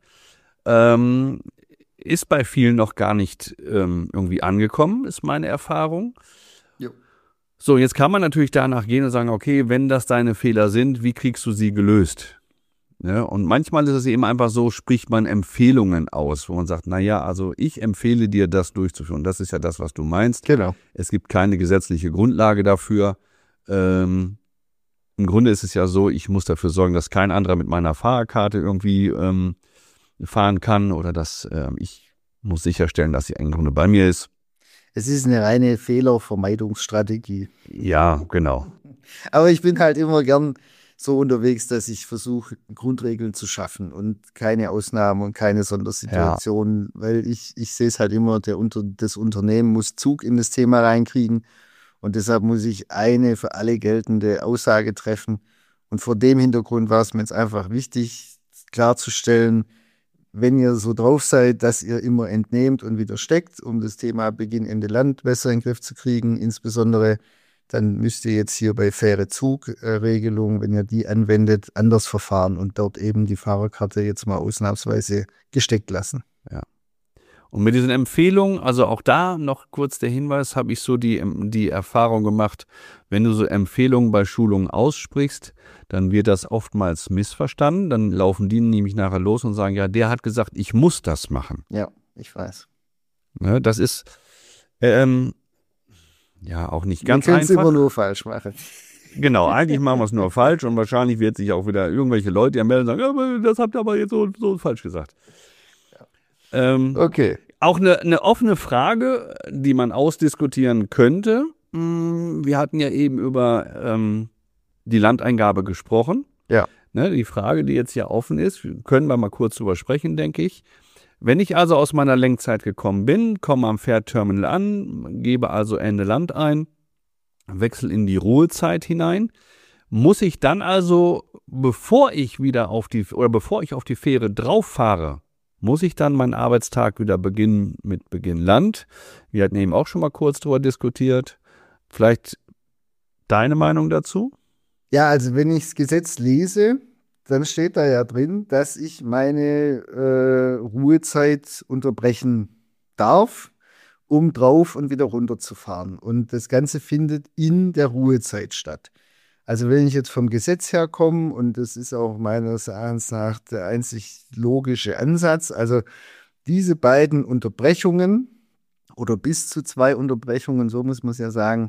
Ist bei vielen noch gar nicht irgendwie angekommen, ist meine Erfahrung. Jo. So, jetzt kann man natürlich danach gehen und sagen, okay, wenn das deine Fehler sind, wie kriegst du sie gelöst? Ja, und manchmal ist es eben einfach so, spricht man Empfehlungen aus, wo man sagt, naja, also ich empfehle dir, das durchzuführen. Das ist ja das, was du meinst. Genau. Es gibt keine gesetzliche Grundlage dafür. Im Grunde ist es ja so, ich muss dafür sorgen, dass kein anderer mit meiner Fahrerkarte irgendwie fahren kann oder dass ich muss sicherstellen, dass sie im Grunde bei mir ist. Es ist eine reine Fehlervermeidungsstrategie. Ja, genau. Aber ich bin halt immer gern so unterwegs, dass ich versuche, Grundregeln zu schaffen und keine Ausnahmen und keine Sondersituationen, weil ich sehe es halt immer, das Unternehmen muss Zug in das Thema reinkriegen und deshalb muss ich eine für alle geltende Aussage treffen. Und vor dem Hintergrund war es mir jetzt einfach wichtig, klarzustellen, wenn ihr so drauf seid, dass ihr immer entnehmt und wieder steckt, um das Thema Beginn, Ende Land besser in den Griff zu kriegen, insbesondere dann müsst ihr jetzt hier bei faire Zugregelung, wenn ihr die anwendet, anders verfahren und dort eben die Fahrerkarte jetzt mal ausnahmsweise gesteckt lassen. Ja. Und mit diesen Empfehlungen, also auch da noch kurz der Hinweis, habe ich so die Erfahrung gemacht, wenn du so Empfehlungen bei Schulungen aussprichst, dann wird das oftmals missverstanden. Dann laufen die nämlich nachher los und sagen, ja, der hat gesagt, ich muss das machen. Ja, ich weiß. Ne, das ist ja auch nicht ganz Wir können einfach. es immer nur falsch machen. Genau, eigentlich machen wir es nur falsch und wahrscheinlich wird sich auch wieder irgendwelche Leute melden und sagen, ja, aber das habt ihr aber jetzt so falsch gesagt. Okay. Auch eine offene Frage, die man ausdiskutieren könnte. Wir hatten ja eben über die Landeingabe gesprochen. Ja. Ne, die Frage, die jetzt hier offen ist, können wir mal kurz drüber sprechen, denke ich. Wenn ich also aus meiner Lenkzeit gekommen bin, komme am Fährterminal an, gebe also Ende Land ein, wechsle in die Ruhezeit hinein, muss ich dann also, bevor ich auf die Fähre drauf fahre, muss ich dann meinen Arbeitstag wieder beginnen mit Beginn Land. Wir hatten eben auch schon mal kurz darüber diskutiert. Vielleicht deine Meinung dazu? Ja, also wenn ich das Gesetz lese, dann steht da ja drin, dass ich meine Ruhezeit unterbrechen darf um drauf und wieder runter zu fahren. Und das Ganze findet in der Ruhezeit statt. Also wenn ich jetzt vom Gesetz her komme, und das ist auch meines Erachtens nach der einzig logische Ansatz, also diese beiden Unterbrechungen oder bis zu 2 Unterbrechungen, so muss man es ja sagen,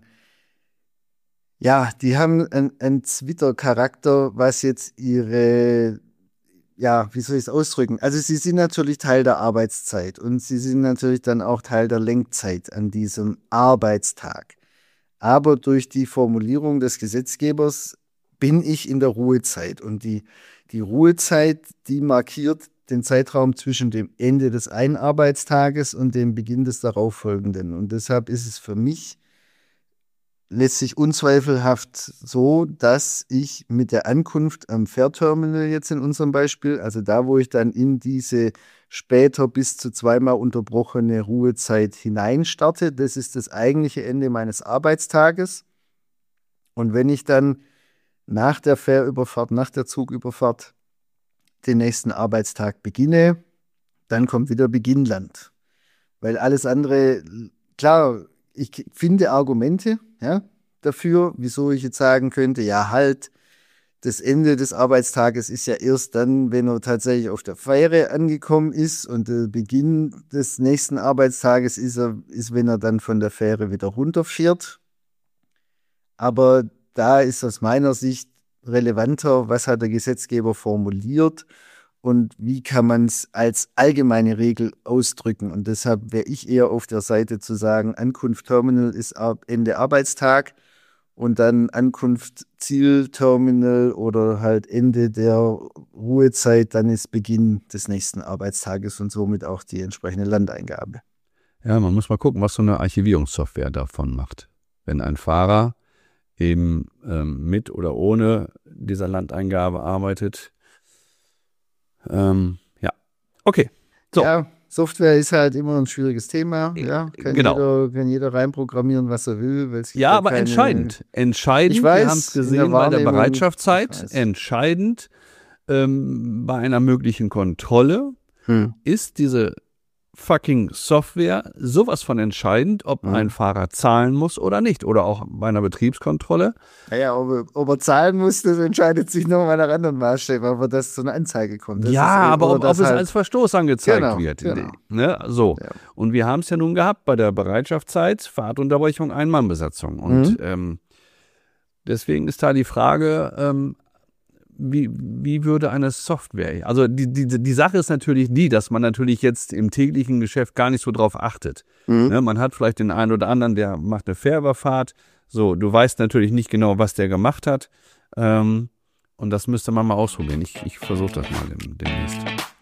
ja, die haben einen Twitter-Charakter, was jetzt ihre, ja, wie soll ich es ausdrücken? Also sie sind natürlich Teil der Arbeitszeit und sie sind natürlich dann auch Teil der Lenkzeit an diesem Arbeitstag. Aber durch die Formulierung des Gesetzgebers bin ich in der Ruhezeit. Und die Ruhezeit, die markiert den Zeitraum zwischen dem Ende des einen Arbeitstages und dem Beginn des darauffolgenden. Und deshalb ist es für mich letztlich unzweifelhaft so, dass ich mit der Ankunft am Fährterminal jetzt in unserem Beispiel, also da, wo ich dann in diese später bis zu 2-mal unterbrochene Ruhezeit hineinstarte, das ist das eigentliche Ende meines Arbeitstages. Und wenn ich dann nach der Fährüberfahrt, nach der Zugüberfahrt den nächsten Arbeitstag beginne, dann kommt wieder Beginnland. Weil alles andere, klar, ich finde Argumente, ja, dafür, wieso ich jetzt sagen könnte, ja halt, das Ende des Arbeitstages ist ja erst dann, wenn er tatsächlich auf der Fähre angekommen ist, und der Beginn des nächsten Arbeitstages ist, wenn er dann von der Fähre wieder runterfährt. Aber da ist aus meiner Sicht relevanter, was hat der Gesetzgeber formuliert und wie kann man es als allgemeine Regel ausdrücken. Und deshalb wäre ich eher auf der Seite zu sagen, Ankunft Terminal ist Ende Arbeitstag und dann Ankunft Zielterminal oder halt Ende der Ruhezeit, dann ist Beginn des nächsten Arbeitstages und somit auch die entsprechende Landeingabe. Ja, man muss mal gucken, was so eine Archivierungssoftware davon macht. Wenn ein Fahrer eben mit oder ohne dieser Landeingabe arbeitet. Ja, okay. So. Ja, Software ist halt immer ein schwieriges Thema. Ja, kann jeder reinprogrammieren, was er will. Ja, aber entscheidend. Ich weiß, wir haben es gesehen bei der Bereitschaftszeit, entscheidend bei einer möglichen Kontrolle ist diese fucking Software sowas von entscheidend, ob ein Fahrer zahlen muss oder nicht. Oder auch bei einer Betriebskontrolle. Naja, ob er zahlen muss, das entscheidet sich noch mal nach anderen Maßstäben, aber das so eine Anzeige kommt. Das aber ob es als Verstoß angezeigt wird. Genau. Ne? So. Ja. Und wir haben es ja nun gehabt bei der Bereitschaftszeit, Fahrtunterbrechung, Ein-Mann-Besatzung. Und deswegen ist da die Frage, wie würde eine Software, also die Sache ist natürlich die, dass man natürlich jetzt im täglichen Geschäft gar nicht so drauf achtet. Ne, man hat vielleicht den einen oder anderen, der macht eine Fährüberfahrt, so, du weißt natürlich nicht genau, was der gemacht hat, und das müsste man mal ausprobieren. Ich versuche das mal demnächst.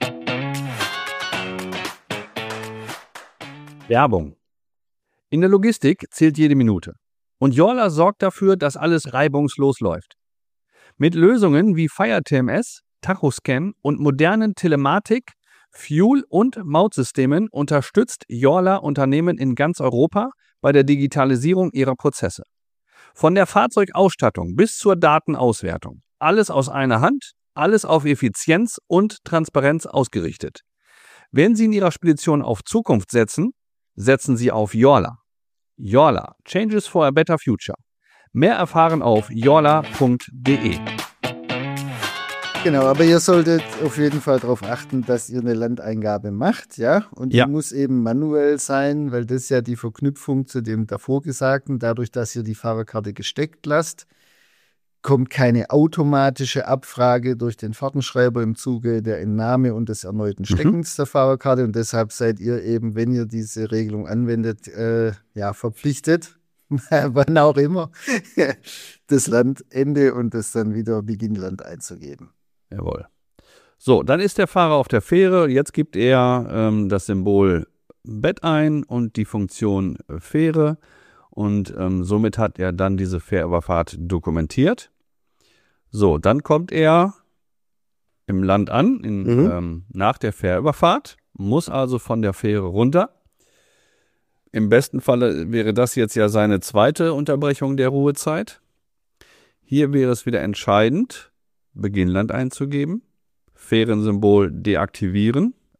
Werbung. In der Logistik zählt jede Minute. Und Jorla sorgt dafür, dass alles reibungslos läuft. Mit Lösungen wie FireTMS, Tachoscan und modernen Telematik, Fuel- und Mautsystemen unterstützt Jorla Unternehmen in ganz Europa bei der Digitalisierung ihrer Prozesse. Von der Fahrzeugausstattung bis zur Datenauswertung. Alles aus einer Hand, alles auf Effizienz und Transparenz ausgerichtet. Wenn Sie in Ihrer Spedition auf Zukunft setzen, setzen Sie auf Jorla. Jorla, Changes for a Better Future. Mehr erfahren auf jorla.de. Genau, aber ihr solltet auf jeden Fall darauf achten, dass ihr eine Landeingabe macht, ja? Und die muss eben manuell sein, weil das ist ja die Verknüpfung zu dem davor Gesagten. Dadurch, dass ihr die Fahrerkarte gesteckt lasst, kommt keine automatische Abfrage durch den Fahrtenschreiber im Zuge der Entnahme und des erneuten Steckens der Fahrerkarte. Und deshalb seid ihr eben, wenn ihr diese Regelung anwendet, verpflichtet, wann auch immer, das Landende und das dann wieder Beginnland einzugeben. Jawohl. So, dann ist der Fahrer auf der Fähre. Jetzt gibt er das Symbol Bett ein und die Funktion Fähre. Und somit hat er dann diese Fährüberfahrt dokumentiert. So, dann kommt er im Land an, nach der Fährüberfahrt, muss also von der Fähre runter. Im besten Falle wäre das jetzt ja seine zweite Unterbrechung der Ruhezeit. Hier wäre es wieder entscheidend, Beginnland einzugeben, Fährensymbol deaktivieren,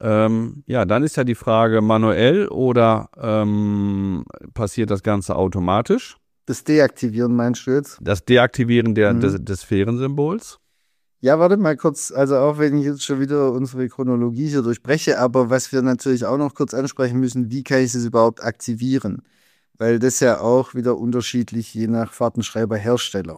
Ja, dann ist ja die Frage, manuell oder passiert das Ganze automatisch? Das Deaktivieren meinst du jetzt? Das Deaktivieren des Sphärensymbols? Ja, warte mal kurz. Also auch wenn ich jetzt schon wieder unsere Chronologie hier durchbreche, aber was wir natürlich auch noch kurz ansprechen müssen, wie kann ich es überhaupt aktivieren? Weil das ja auch wieder unterschiedlich je nach Fahrtenschreiber-Hersteller.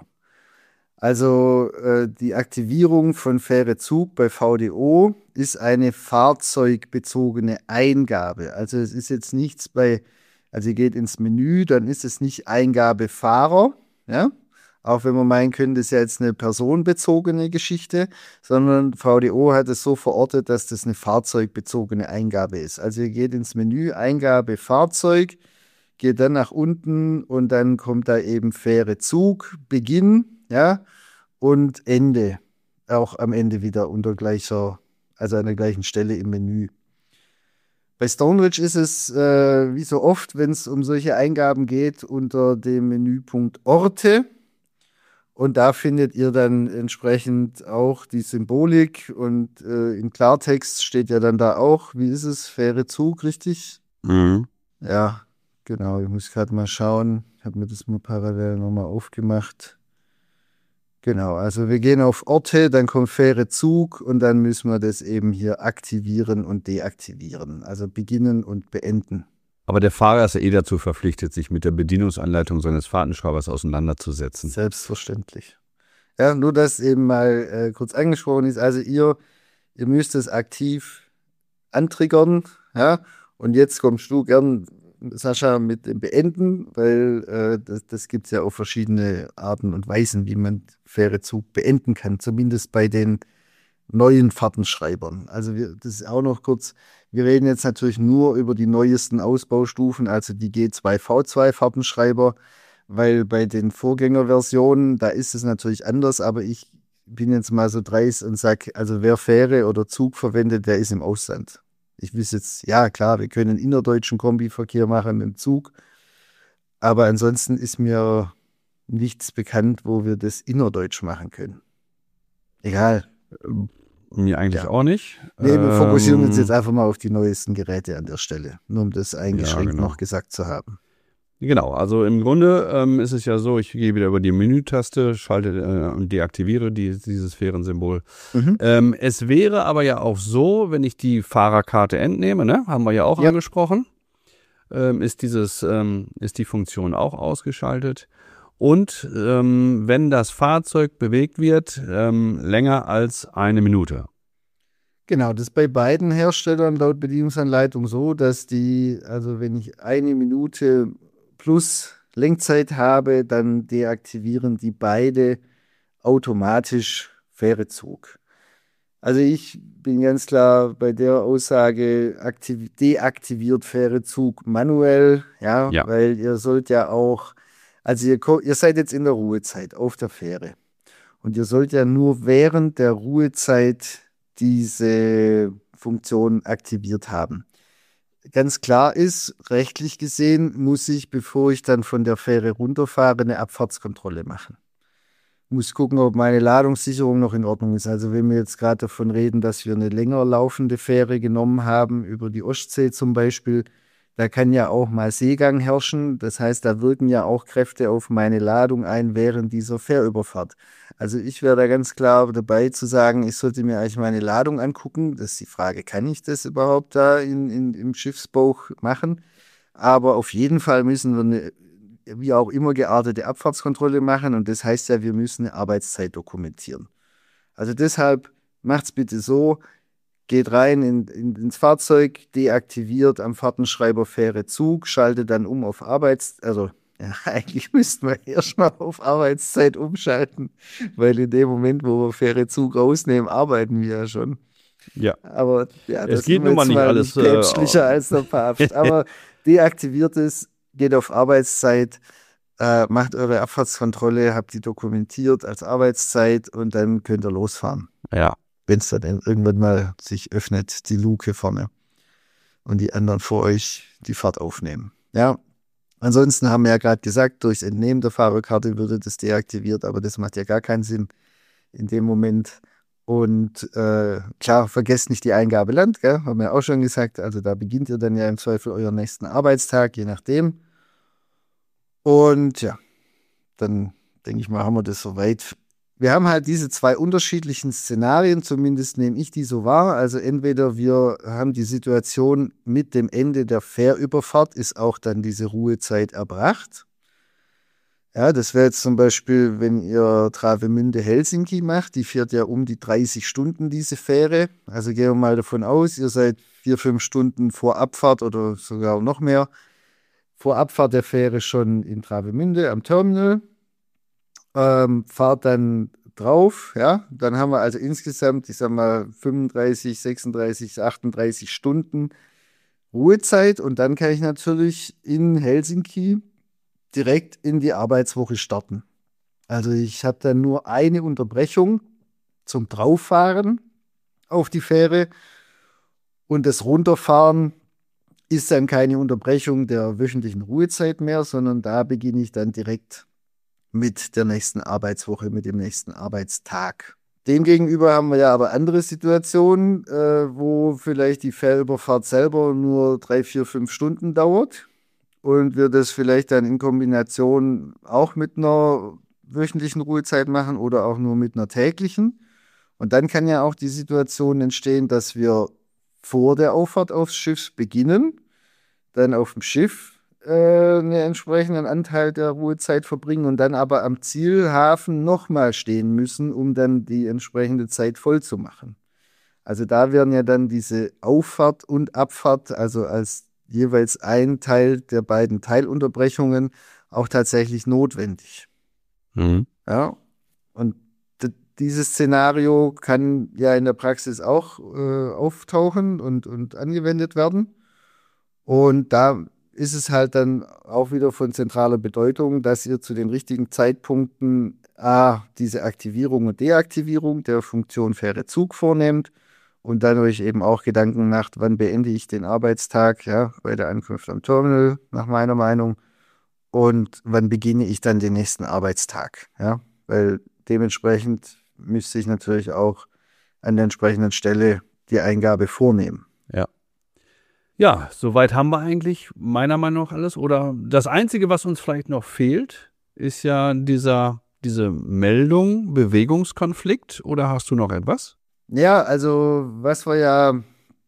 Also die Aktivierung von Fähre Zug bei VDO ist eine fahrzeugbezogene Eingabe. Also es ist jetzt nichts also ihr geht ins Menü, dann ist es nicht Eingabe Fahrer, ja, auch wenn man meinen könnte, das ist ja jetzt eine personenbezogene Geschichte, sondern VDO hat es so verortet, dass das eine fahrzeugbezogene Eingabe ist. Also ihr geht ins Menü, Eingabe Fahrzeug, geht dann nach unten und dann kommt da eben Fähre Zug, Beginn, ja, und Ende. Auch am Ende wieder also an der gleichen Stelle im Menü. Bei Stoneridge ist es wie so oft, wenn es um solche Eingaben geht, unter dem Menüpunkt Orte. Und da findet ihr dann entsprechend auch die Symbolik und in Klartext steht ja dann da auch, wie ist es, Fähre Zug, richtig? Mhm. Ja, genau, ich muss gerade mal schauen. Ich habe mir das mal parallel nochmal aufgemacht. Genau, also wir gehen auf Orte, dann kommt Fähre Zug und dann müssen wir das eben hier aktivieren und deaktivieren. Also beginnen und beenden. Aber der Fahrer ist ja eh dazu verpflichtet, sich mit der Bedienungsanleitung seines Fahrtenschreibers auseinanderzusetzen. Selbstverständlich. Ja, nur dass eben mal kurz angesprochen ist. Also ihr müsst es aktiv antriggern, ja. Und jetzt kommst du gern, Sascha, mit dem Beenden, weil das gibt es ja auf verschiedene Arten und Weisen, wie man Fähre Zug beenden kann, zumindest bei den neuen Fahrtenschreibern. Also das ist auch noch kurz, wir reden jetzt natürlich nur über die neuesten Ausbaustufen, also die G2V2 Fahrtenschreiber, weil bei den Vorgängerversionen, da ist es natürlich anders, aber ich bin jetzt mal so dreist und sage, also wer Fähre oder Zug verwendet, der ist im Ausland. Ich wüsste jetzt, ja klar, wir können innerdeutschen Kombiverkehr machen mit dem Zug, aber ansonsten ist mir nichts bekannt, wo wir das innerdeutsch machen können. Egal. Mir eigentlich Ja. auch nicht. Nee, wir fokussieren uns jetzt einfach mal auf die neuesten Geräte an der Stelle, nur um das eingeschränkt genau. noch gesagt zu haben. Genau, also im Grunde ist es ja so, ich gehe wieder über die Menütaste, schalte und deaktiviere dieses Sphärensymbol. Es wäre aber ja auch so, wenn ich die Fahrerkarte entnehme, ne, haben wir ja auch angesprochen, ist die Funktion auch ausgeschaltet. Und wenn das Fahrzeug bewegt wird, länger als 1 Minute. Genau, das ist bei beiden Herstellern laut Bedienungsanleitung so, dass also wenn ich 1 Minute plus Lenkzeit habe, dann deaktivieren die beide automatisch Fähre Zug. Also ich bin ganz klar bei der Aussage, deaktiviert Fähre Zug manuell, ja, weil ihr sollt ja auch, also ihr seid jetzt in der Ruhezeit auf der Fähre und ihr sollt ja nur während der Ruhezeit diese Funktion aktiviert haben. Ganz klar ist, rechtlich gesehen muss ich, bevor ich dann von der Fähre runterfahre, eine Abfahrtskontrolle machen. Muss gucken, ob meine Ladungssicherung noch in Ordnung ist. Also wenn wir jetzt gerade davon reden, dass wir eine länger laufende Fähre genommen haben, über die Ostsee zum Beispiel, da kann ja auch mal Seegang herrschen. Das heißt, da wirken ja auch Kräfte auf meine Ladung ein während dieser Fährüberfahrt. Also ich wäre da ganz klar dabei zu sagen, ich sollte mir eigentlich meine Ladung angucken. Das ist die Frage, kann ich das überhaupt da im Schiffsbauch machen? Aber auf jeden Fall müssen wir eine wie auch immer geartete Abfahrtskontrolle machen und das heißt ja, wir müssen eine Arbeitszeit dokumentieren. Also deshalb macht's bitte so, geht rein ins Fahrzeug, deaktiviert am Fahrtenschreiber Fähre Zug, schaltet dann um auf eigentlich müssten wir erstmal auf Arbeitszeit umschalten, weil in dem Moment, wo wir Fähre Zug rausnehmen, arbeiten wir ja schon. Ja. Aber ja, es das geht nun mal nicht alles päpstlicher als der Papst. Aber deaktiviert es, geht auf Arbeitszeit, macht eure Abfahrtskontrolle, habt die dokumentiert als Arbeitszeit und dann könnt ihr losfahren. Ja. Wenn es dann irgendwann mal sich öffnet, die Luke vorne und die anderen vor euch die Fahrt aufnehmen. Ja. Ansonsten haben wir ja gerade gesagt, durchs Entnehmen der Fahrerkarte würde das deaktiviert, aber das macht ja gar keinen Sinn in dem Moment. Und klar, vergesst nicht die Eingabe Land, gell? Haben wir auch schon gesagt. Also da beginnt ihr dann ja im Zweifel euren nächsten Arbeitstag, je nachdem. Und ja, dann denke ich mal, haben wir das soweit. Wir haben halt diese zwei unterschiedlichen Szenarien, zumindest nehme ich die so wahr. Also entweder wir haben die Situation, mit dem Ende der Fährüberfahrt ist auch dann diese Ruhezeit erbracht. Ja, das wäre jetzt zum Beispiel, wenn ihr Travemünde-Helsinki macht, die fährt ja um die 30 Stunden, diese Fähre. Also gehen wir mal davon aus, ihr seid 4, 5 Stunden vor Abfahrt oder sogar noch mehr vor Abfahrt der Fähre schon in Travemünde am Terminal. Fahrt dann drauf, ja, dann haben wir also insgesamt, ich sag mal, 35, 36, 38 Stunden Ruhezeit und dann kann ich natürlich in Helsinki direkt in die Arbeitswoche starten. Also ich habe dann nur eine Unterbrechung zum Drauffahren auf die Fähre und das Runterfahren ist dann keine Unterbrechung der wöchentlichen Ruhezeit mehr, sondern da beginne ich dann direkt mit der nächsten Arbeitswoche, mit dem nächsten Arbeitstag. Demgegenüber haben wir ja aber andere Situationen, wo vielleicht die Fährüberfahrt selber nur 3, 4, 5 Stunden dauert und wir das vielleicht dann in Kombination auch mit einer wöchentlichen Ruhezeit machen oder auch nur mit einer täglichen. Und dann kann ja auch die Situation entstehen, dass wir vor der Auffahrt aufs Schiff beginnen, dann auf dem Schiff einen entsprechenden Anteil der Ruhezeit verbringen und dann aber am Zielhafen nochmal stehen müssen, um dann die entsprechende Zeit voll zu machen. Also da wären ja dann diese Auffahrt und Abfahrt, also als jeweils ein Teil der beiden Teilunterbrechungen, auch tatsächlich notwendig. Mhm. Ja, und dieses Szenario kann ja in der Praxis auch auftauchen und angewendet werden. Und da ist es halt dann auch wieder von zentraler Bedeutung, dass ihr zu den richtigen Zeitpunkten diese Aktivierung und Deaktivierung der Funktion Fähre Zug vornehmt und dann euch eben auch Gedanken macht, wann beende ich den Arbeitstag, ja, bei der Ankunft am Terminal, nach meiner Meinung, und wann beginne ich dann den nächsten Arbeitstag, ja, weil dementsprechend müsste ich natürlich auch an der entsprechenden Stelle die Eingabe vornehmen. Ja. Ja, soweit haben wir eigentlich meiner Meinung nach alles. Oder das Einzige, was uns vielleicht noch fehlt, ist ja diese Meldung Bewegungskonflikt. Oder hast du noch etwas? Ja, also was wir ja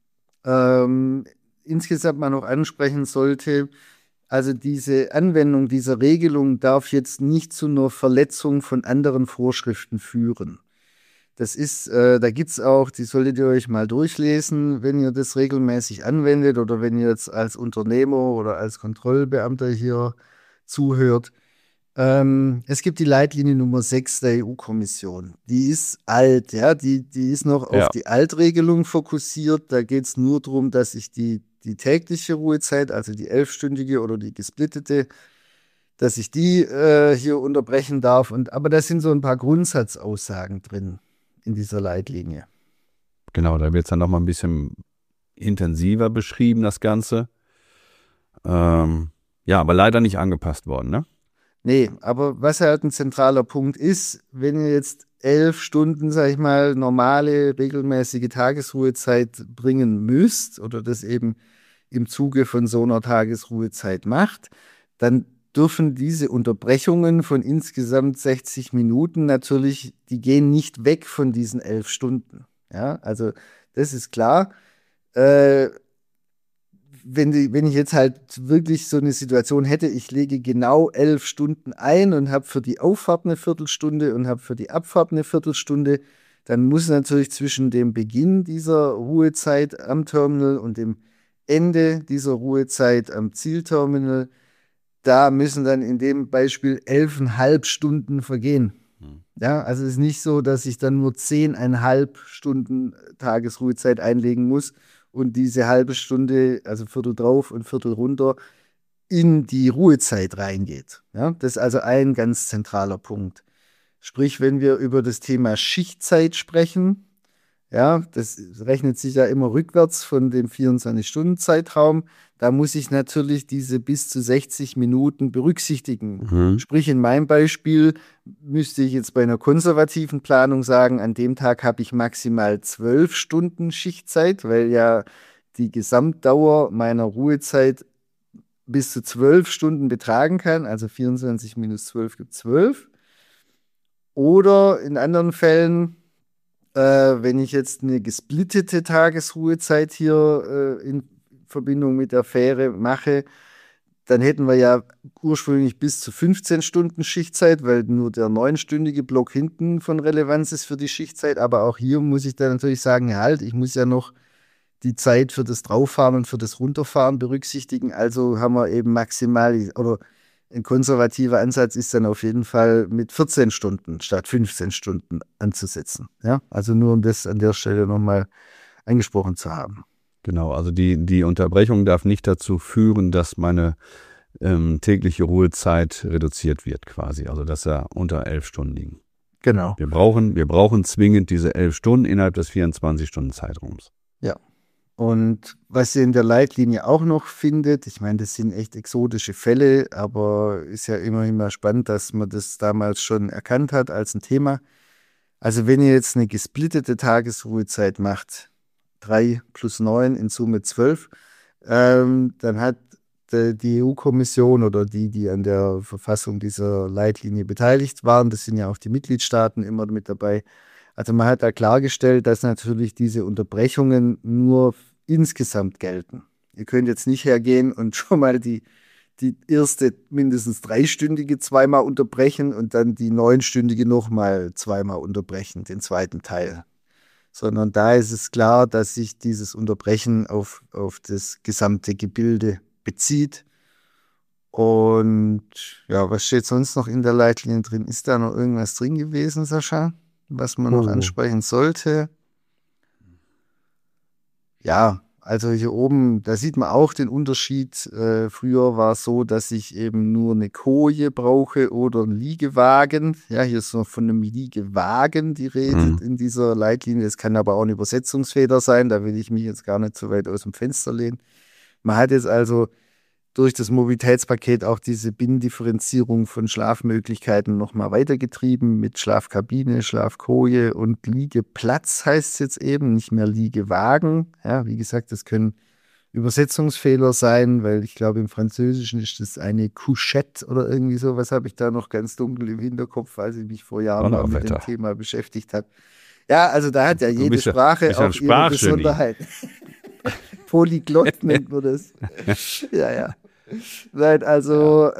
insgesamt mal noch ansprechen sollte, also diese Anwendung dieser Regelung darf jetzt nicht zu einer Verletzung von anderen Vorschriften führen. Das ist, da gibt es auch, die solltet ihr euch mal durchlesen, wenn ihr das regelmäßig anwendet oder wenn ihr jetzt als Unternehmer oder als Kontrollbeamter hier zuhört. Es gibt die Leitlinie Nummer 6 der EU-Kommission. Die ist alt, ja, die ist noch auf die Altregelung fokussiert. Da geht es nur darum, dass ich die tägliche Ruhezeit, also die 11-stündige oder die gesplittete, dass ich die hier unterbrechen darf. Aber da sind so ein paar Grundsatzaussagen drin in dieser Leitlinie. Genau, da wird es dann nochmal ein bisschen intensiver beschrieben, das Ganze. Ja, aber leider nicht angepasst worden, ne? Nee, aber was halt ein zentraler Punkt ist, wenn ihr jetzt 11 Stunden, sag ich mal, normale, regelmäßige Tagesruhezeit bringen müsst oder das eben im Zuge von so einer Tagesruhezeit macht, dann dürfen diese Unterbrechungen von insgesamt 60 Minuten natürlich, die gehen nicht weg von diesen 11 Stunden. Ja, also das ist klar. Wenn ich jetzt halt wirklich so eine Situation hätte, ich lege genau 11 Stunden ein und habe für die Auffahrt eine Viertelstunde und habe für die Abfahrt eine Viertelstunde, dann muss natürlich zwischen dem Beginn dieser Ruhezeit am Terminal und dem Ende dieser Ruhezeit am Zielterminal, da müssen dann in dem Beispiel 11,5 Stunden vergehen. Ja, also es ist nicht so, dass ich dann nur 10,5 Stunden Tagesruhezeit einlegen muss und diese halbe Stunde, also Viertel drauf und Viertel runter, in die Ruhezeit reingeht. Ja, das ist also ein ganz zentraler Punkt. Sprich, wenn wir über das Thema Schichtzeit sprechen, Ja, das rechnet sich ja immer rückwärts von dem 24-Stunden-Zeitraum. Da muss ich natürlich diese bis zu 60 Minuten berücksichtigen. Mhm. Sprich, in meinem Beispiel müsste ich jetzt bei einer konservativen Planung sagen, an dem Tag habe ich maximal 12 Stunden Schichtzeit, weil ja die Gesamtdauer meiner Ruhezeit bis zu 12 Stunden betragen kann. Also 24 minus 12 gibt 12. Oder in anderen Fällen, wenn ich jetzt eine gesplittete Tagesruhezeit hier in Verbindung mit der Fähre mache, dann hätten wir ja ursprünglich bis zu 15 Stunden Schichtzeit, weil nur der 9-stündige Block hinten von Relevanz ist für die Schichtzeit. Aber auch hier muss ich dann natürlich sagen, ja, halt, ich muss ja noch die Zeit für das Drauffahren und für das Runterfahren berücksichtigen. Also haben wir eben maximal, oder ein konservativer Ansatz ist dann auf jeden Fall mit 14 Stunden statt 15 Stunden anzusetzen. Ja, also nur um das an der Stelle nochmal angesprochen zu haben. Genau, also die Unterbrechung darf nicht dazu führen, dass meine tägliche Ruhezeit reduziert wird quasi, also dass er unter 11 Stunden liegen. Genau. Wir brauchen zwingend diese 11 Stunden innerhalb des 24-Stunden-Zeitraums. Ja. Und was ihr in der Leitlinie auch noch findet, ich meine, das sind echt exotische Fälle, aber ist ja immerhin mal spannend, dass man das damals schon erkannt hat als ein Thema. Also wenn ihr jetzt eine gesplittete Tagesruhezeit macht, 3 plus 9 in Summe 12, dann hat die EU-Kommission oder die an der Verfassung dieser Leitlinie beteiligt waren, das sind ja auch die Mitgliedstaaten immer mit dabei. Also man hat da klargestellt, dass natürlich diese Unterbrechungen nur insgesamt gelten. Ihr könnt jetzt nicht hergehen und schon mal die erste mindestens 3-stündige zweimal unterbrechen und dann die 9-stündige nochmal zweimal unterbrechen, den zweiten Teil. Sondern da ist es klar, dass sich dieses Unterbrechen auf das gesamte Gebilde bezieht. Und ja, was steht sonst noch in der Leitlinie drin? Ist da noch irgendwas drin gewesen, Sascha, was man noch ansprechen sollte? Ja, also hier oben, da sieht man auch den Unterschied. Früher war es so, dass ich eben nur eine Koje brauche oder einen Liegewagen. Ja, hier ist noch von einem Liegewagen die Rede in dieser Leitlinie. Das kann aber auch ein Übersetzungsfehler sein. Da will ich mich jetzt gar nicht so weit aus dem Fenster lehnen. Man hat jetzt also durch das Mobilitätspaket auch diese Binnendifferenzierung von Schlafmöglichkeiten nochmal weitergetrieben mit Schlafkabine, Schlafkoje und Liegeplatz heißt es jetzt eben, nicht mehr Liegewagen. Ja, wie gesagt, das können Übersetzungsfehler sein, weil ich glaube, im Französischen ist das eine Couchette oder irgendwie so. Was habe ich da noch ganz dunkel im Hinterkopf, als ich mich vor Jahren mal mit dem Thema beschäftigt habe. Ja, also da hat ja jede Sprache auch ihre Besonderheiten. Polyglott nennt man das. Ja. Nein, also,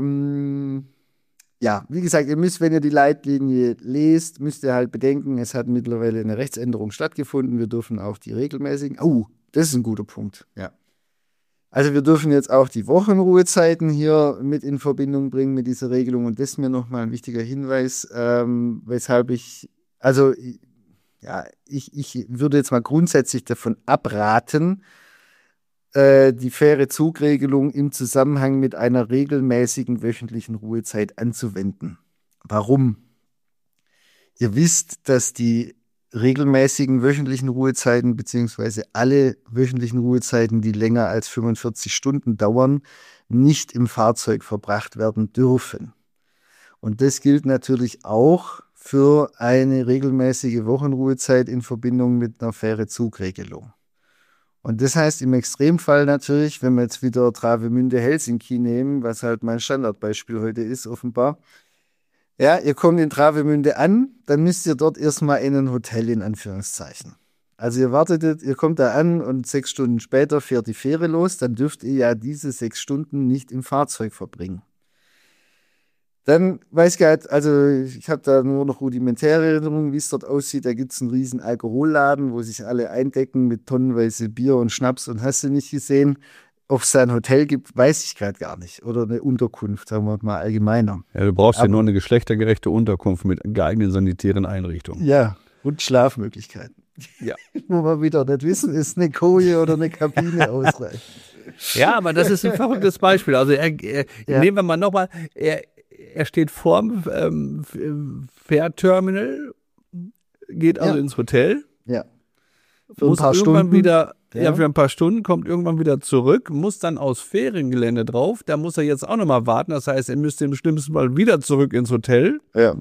ja, wie gesagt, ihr müsst, wenn ihr die Leitlinie lest, müsst ihr halt bedenken, es hat mittlerweile eine Rechtsänderung stattgefunden. Wir dürfen auch die regelmäßigen, das ist ein guter Punkt, ja. Also wir dürfen jetzt auch die Wochenruhezeiten hier mit in Verbindung bringen mit dieser Regelung. Und das ist mir nochmal ein wichtiger Hinweis, weshalb ich würde jetzt mal grundsätzlich davon abraten, die faire Zugregelung im Zusammenhang mit einer regelmäßigen wöchentlichen Ruhezeit anzuwenden. Warum? Ihr wisst, dass die regelmäßigen wöchentlichen Ruhezeiten beziehungsweise alle wöchentlichen Ruhezeiten, die länger als 45 Stunden dauern, nicht im Fahrzeug verbracht werden dürfen. Und das gilt natürlich auch für eine regelmäßige Wochenruhezeit in Verbindung mit einer faire Zugregelung. Und das heißt im Extremfall natürlich, wenn wir jetzt wieder Travemünde-Helsinki nehmen, was halt mein Standardbeispiel heute ist, offenbar. Ja, ihr kommt in Travemünde an, dann müsst ihr dort erstmal in ein Hotel in Anführungszeichen. Also ihr kommt da an und 6 Stunden später fährt die Fähre los, dann dürft ihr ja diese 6 Stunden nicht im Fahrzeug verbringen. Dann weiß ich gar nicht, also ich habe da nur noch rudimentäre Erinnerungen, wie es dort aussieht. Da gibt es einen riesen Alkoholladen, wo sich alle eindecken mit tonnenweise Bier und Schnaps und hast du nicht gesehen. Ob es da ein Hotel gibt, weiß ich gerade gar nicht. Oder eine Unterkunft, sagen wir mal allgemeiner. Ja, du brauchst ja nur eine geschlechtergerechte Unterkunft mit geeigneten sanitären Einrichtungen. Ja, und Schlafmöglichkeiten. Ja. Wo wir wieder nicht wissen, ist eine Koje oder eine Kabine ausreichend. Ja, aber das ist ein verrücktes Beispiel. Also nehmen wir mal nochmal, er steht vorm Fährterminal, geht also ins Hotel. Ja. Für ein muss paar irgendwann Stunden. wieder, Ja. für ein paar Stunden, kommt irgendwann wieder zurück, muss dann aus Feriengelände drauf, da muss er jetzt auch nochmal warten, das heißt, er müsste im schlimmsten Fall wieder zurück ins Hotel Ja.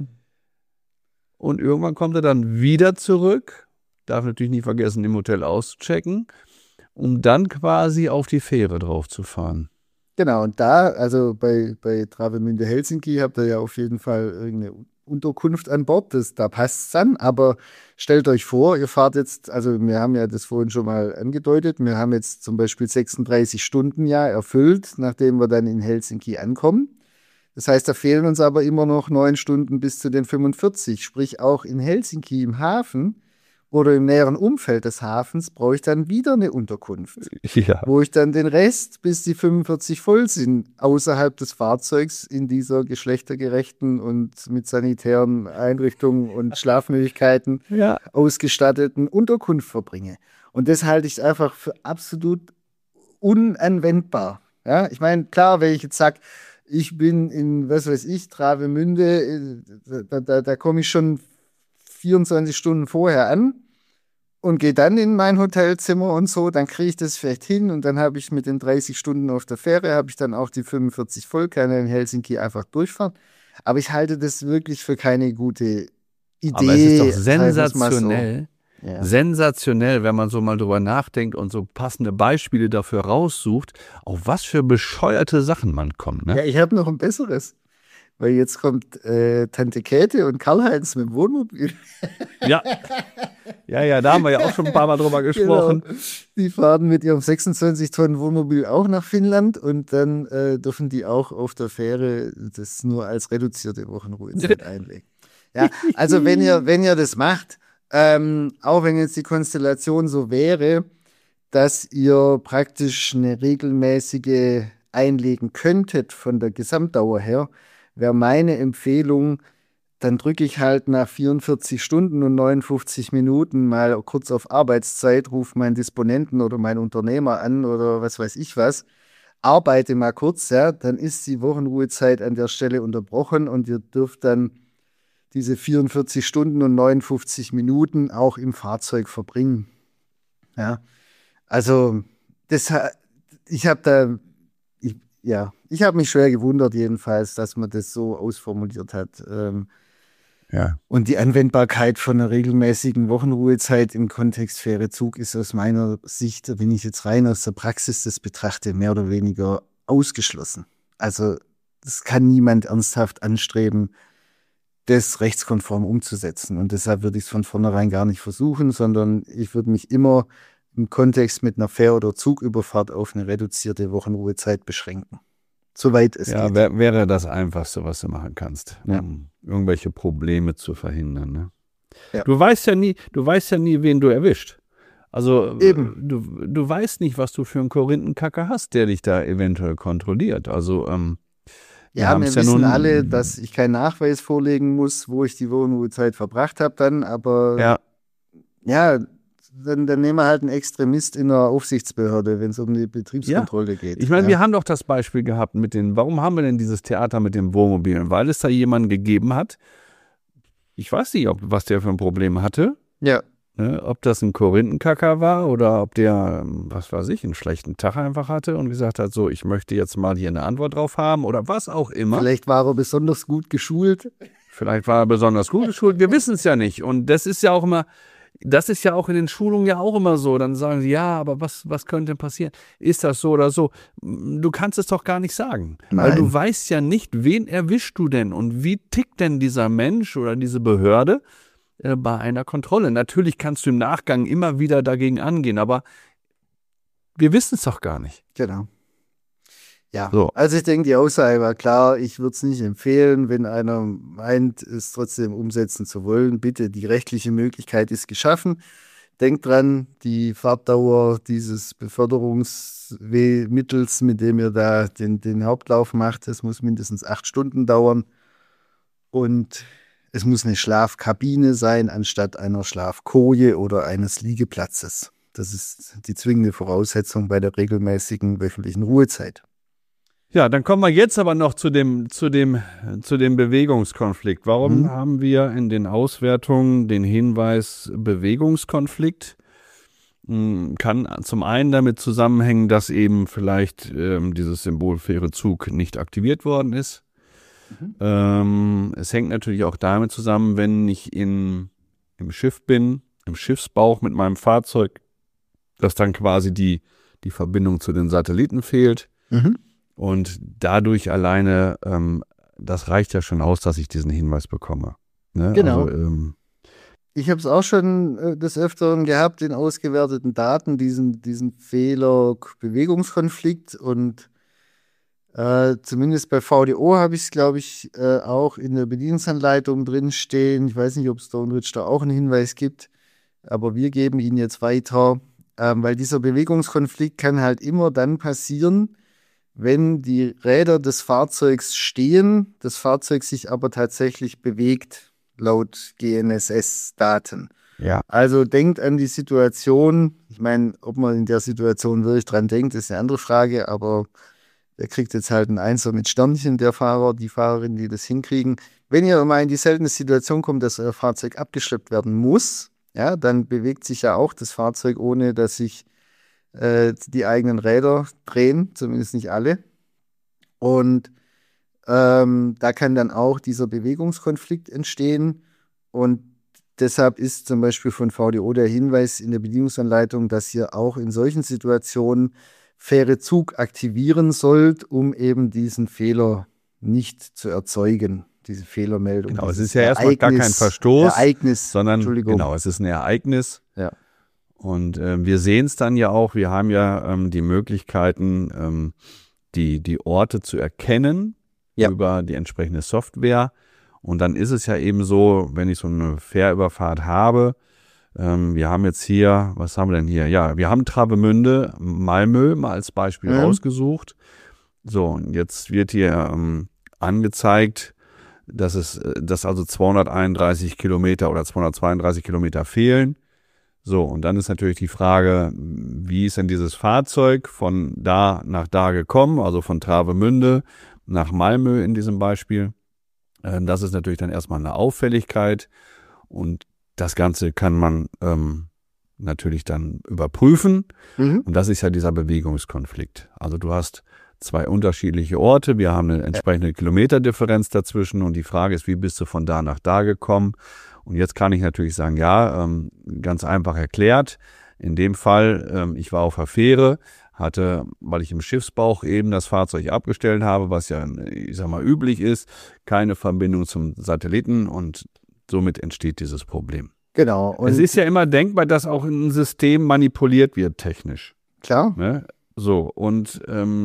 und irgendwann kommt er dann wieder zurück, darf natürlich nicht vergessen, im Hotel auszuchecken, um dann quasi auf die Fähre drauf zu fahren. Genau, und also bei Travemünde Helsinki habt ihr ja auf jeden Fall irgendeine Unterkunft an Bord, da passt es dann, aber stellt euch vor, ihr fahrt jetzt, also wir haben ja das vorhin schon mal angedeutet, wir haben jetzt zum Beispiel 36 Stunden ja erfüllt, nachdem wir dann in Helsinki ankommen. Das heißt, da fehlen uns aber immer noch 9 Stunden bis zu den 45, sprich auch in Helsinki im Hafen oder im näheren Umfeld des Hafens brauche ich dann wieder eine Unterkunft, Ja. wo ich dann den Rest, bis die 45 voll sind, außerhalb des Fahrzeugs in dieser geschlechtergerechten und mit sanitären Einrichtungen und Schlafmöglichkeiten Ja. ausgestatteten Unterkunft verbringe. Und das halte ich einfach für absolut unanwendbar. Ja, ich meine, klar, wenn ich jetzt sage, ich bin in, was weiß ich, Travemünde, da komme ich schon 24 Stunden vorher an und gehe dann in mein Hotelzimmer und so, dann kriege ich das vielleicht hin und dann habe ich mit den 30 Stunden auf der Fähre, habe ich dann auch die 45 voll, kann in Helsinki einfach durchfahren. Aber ich halte das wirklich für keine gute Idee. Aber es ist doch sagen wir's mal so. sensationell, Ja. sensationell, wenn man so mal drüber nachdenkt und so passende Beispiele dafür raussucht, auf was für bescheuerte Sachen man kommt. Ne? Ja, ich habe noch ein besseres. Weil jetzt kommt Tante Käthe und Karl-Heinz mit dem Wohnmobil. Ja. Ja, da haben wir ja auch schon ein paar Mal drüber gesprochen. Genau. Die fahren mit ihrem 26 Tonnen Wohnmobil auch nach Finnland und dann dürfen die auch auf der Fähre das nur als reduzierte Wochenruhezeit einlegen. Ja, also wenn ihr das macht, auch wenn jetzt die Konstellation so wäre, dass ihr praktisch eine regelmäßige einlegen könntet von der Gesamtdauer her, wäre meine Empfehlung, dann drücke ich halt nach 44 Stunden und 59 Minuten mal kurz auf Arbeitszeit, rufe meinen Disponenten oder meinen Unternehmer an oder was weiß ich was, arbeite mal kurz, ja, dann ist die Wochenruhezeit an der Stelle unterbrochen und ihr dürft dann diese 44 Stunden und 59 Minuten auch im Fahrzeug verbringen. Ja, also ich habe mich schwer gewundert jedenfalls, dass man das so ausformuliert hat. Ja. Und die Anwendbarkeit von einer regelmäßigen Wochenruhezeit im Kontext faire Zug ist aus meiner Sicht, wenn ich jetzt rein aus der Praxis das betrachte, mehr oder weniger ausgeschlossen. Also das kann niemand ernsthaft anstreben, das rechtskonform umzusetzen. Und deshalb würde ich es von vornherein gar nicht versuchen, sondern ich würde mich immer im Kontext mit einer Fähr- oder Zugüberfahrt auf eine reduzierte Wochenruhezeit beschränken. Soweit es Ja, geht. wäre das Einfachste, was du machen kannst, Ja. um irgendwelche Probleme zu verhindern. Ne? Ja. Du weißt ja nie, wen du erwischt. Also Eben. Du weißt nicht, was du für einen Korinthenkacker hast, der dich da eventuell kontrolliert. Also Ja, wir wissen alle, dass ich keinen Nachweis vorlegen muss, wo ich die Wochenruhezeit verbracht habe dann, aber ja, dann nehmen wir halt einen Extremist in einer Aufsichtsbehörde, wenn es um die Betriebskontrolle geht. Ich meine, ja. wir haben doch das Beispiel gehabt warum haben wir denn dieses Theater mit den Wohnmobilen? Weil es da jemanden gegeben hat, ich weiß nicht, was der für ein Problem hatte, Ja, ne? Ob das ein Korinthenkacker war oder ob der, was weiß ich, einen schlechten Tag einfach hatte und gesagt hat, so, ich möchte jetzt mal hier eine Antwort drauf haben oder was auch immer. vielleicht war er besonders gut geschult. Vielleicht war er besonders gut geschult, wir wissen es ja nicht. Und das ist ja auch in den Schulungen ja auch immer so. Dann sagen sie, ja, aber was könnte passieren? Ist das so oder so? Du kannst es doch gar nicht sagen. Weil du weißt ja nicht, wen erwischst du denn und wie tickt denn dieser Mensch oder diese Behörde bei einer Kontrolle. Natürlich kannst du im Nachgang immer wieder dagegen angehen, aber wir wissen es doch gar nicht. Genau. Ja, So. also ich denke, die Aussage war klar, ich würde es nicht empfehlen, wenn einer meint, es trotzdem umsetzen zu wollen. Bitte, die rechtliche Möglichkeit ist geschaffen. Denkt dran, die Fahrtdauer dieses Beförderungsmittels, mit dem ihr da den Hauptlauf macht, das muss mindestens 8 Stunden dauern. Und es muss eine Schlafkabine sein, anstatt einer Schlafkoje oder eines Liegeplatzes. Das ist die zwingende Voraussetzung bei der regelmäßigen wöchentlichen Ruhezeit. Ja, dann kommen wir jetzt aber noch zu dem Bewegungskonflikt. Warum haben wir in den Auswertungen den Hinweis Bewegungskonflikt? kann zum einen damit zusammenhängen, dass eben vielleicht dieses Symbol faire Zug nicht aktiviert worden ist. Es hängt natürlich auch damit zusammen, wenn ich im Schiff bin, im Schiffsbauch mit meinem Fahrzeug, dass dann quasi die Verbindung zu den Satelliten fehlt. Und dadurch alleine, das reicht ja schon aus, dass ich diesen Hinweis bekomme. Ne? Genau. Also, ich habe es auch schon des Öfteren gehabt in ausgewerteten Daten, diesen Fehler-Bewegungskonflikt. Und zumindest bei VDO habe ich es, glaube ich, auch in der Bedienungsanleitung drin stehen. Ich weiß nicht, ob StoneRidge da auch einen Hinweis gibt, aber wir geben ihn jetzt weiter, weil dieser Bewegungskonflikt kann halt immer dann passieren, wenn die Räder des Fahrzeugs stehen, das Fahrzeug sich aber tatsächlich bewegt, laut GNSS-Daten. ja. Also denkt an die Situation, ich meine, ob man in der Situation wirklich dran denkt, ist eine andere Frage, aber der kriegt jetzt halt ein Einser mit Sternchen, der Fahrer, die Fahrerin, die das hinkriegen. Wenn ihr mal in die seltene Situation kommt, dass euer Fahrzeug abgeschleppt werden muss, ja, dann bewegt sich ja auch das Fahrzeug, ohne dass sich die eigenen Räder drehen, zumindest nicht alle. Und da kann dann auch dieser Bewegungskonflikt entstehen. Und deshalb ist zum Beispiel von VDO der Hinweis in der Bedienungsanleitung, dass ihr auch in solchen Situationen faire Zug aktivieren sollt, um eben diesen Fehler nicht zu erzeugen, diese Fehlermeldung. Genau, es ist ja erstmal gar kein Verstoß, sondern genau, es ist ein Ereignis. Ja. Und wir sehen es dann ja auch, wir haben ja die Möglichkeiten, die Orte zu erkennen über die entsprechende Software. Und dann ist es ja eben so, wenn ich so eine Fährüberfahrt habe, wir haben jetzt hier, was haben wir denn hier? Ja, wir haben Travemünde, Malmö mal als Beispiel rausgesucht. So, und jetzt wird hier angezeigt, dass also 231 Kilometer oder 232 Kilometer fehlen. So, und dann ist natürlich die Frage, wie ist denn dieses Fahrzeug von da nach da gekommen, also von Travemünde nach Malmö in diesem Beispiel. Das ist natürlich dann erstmal eine Auffälligkeit und das Ganze kann man natürlich dann überprüfen. Und das ist ja dieser Bewegungskonflikt. Also du hast zwei unterschiedliche Orte, wir haben eine entsprechende Kilometerdifferenz dazwischen und die Frage ist, wie bist du von da nach da gekommen? Und jetzt kann ich natürlich sagen, ja, ganz einfach erklärt. In dem Fall, ich war auf der Fähre, hatte, weil ich im Schiffsbauch eben das Fahrzeug abgestellt habe, was ja, ich sag mal, üblich ist, keine Verbindung zum Satelliten und somit entsteht dieses Problem. Genau. Und es ist ja immer denkbar, dass auch ein System manipuliert wird technisch. Klar. Ne? So, und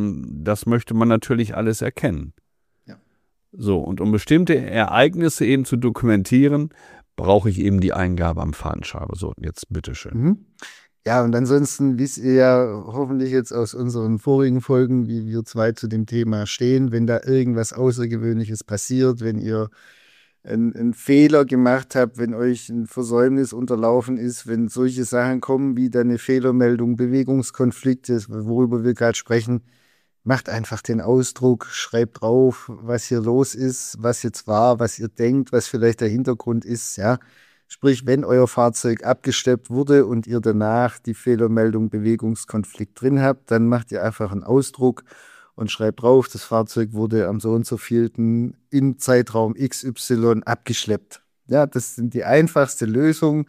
das möchte man natürlich alles erkennen. Ja. So, und um bestimmte Ereignisse eben zu dokumentieren, brauche ich eben die Eingabe am Fahrtenschreiber. So, jetzt bitteschön. Ja, und ansonsten wisst ihr ja hoffentlich jetzt aus unseren vorigen Folgen, wie wir zwei zu dem Thema stehen, wenn da irgendwas Außergewöhnliches passiert, wenn ihr einen Fehler gemacht habt, wenn euch ein Versäumnis unterlaufen ist, wenn solche Sachen kommen wie dann eine Fehlermeldung, Bewegungskonflikte, worüber wir gerade sprechen, macht einfach den Ausdruck, schreibt drauf, was hier los ist, was jetzt war, was ihr denkt, was vielleicht der Hintergrund ist, ja. Sprich, wenn euer Fahrzeug abgeschleppt wurde und ihr danach die Fehlermeldung Bewegungskonflikt drin habt, dann macht ihr einfach einen Ausdruck und schreibt drauf, das Fahrzeug wurde am so und so vielten im Zeitraum XY abgeschleppt. Ja, das sind die einfachste Lösung,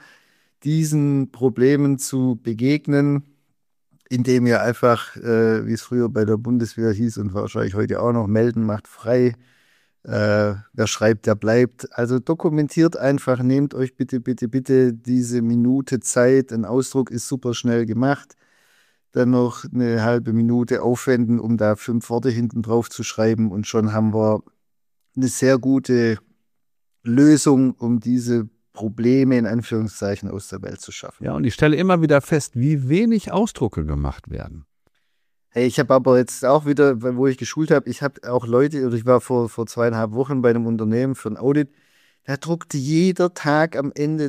diesen Problemen zu begegnen, indem ihr einfach, wie es früher bei der Bundeswehr hieß und wahrscheinlich heute auch noch, melden macht frei. Wer schreibt, der bleibt. Also dokumentiert einfach, nehmt euch bitte diese Minute Zeit. Ein Ausdruck ist super schnell gemacht. Dann noch eine halbe Minute aufwenden, um da 5 Worte hinten drauf zu schreiben und schon haben wir eine sehr gute Lösung, um diese Probleme in Anführungszeichen aus der Welt zu schaffen. Ja, und ich stelle immer wieder fest, wie wenig Ausdrucke gemacht werden. Hey, ich habe aber jetzt auch wieder, wo ich geschult habe, ich habe auch Leute, oder ich war vor 2,5 Wochen bei einem Unternehmen für ein Audit, da druckte jeder Fahrer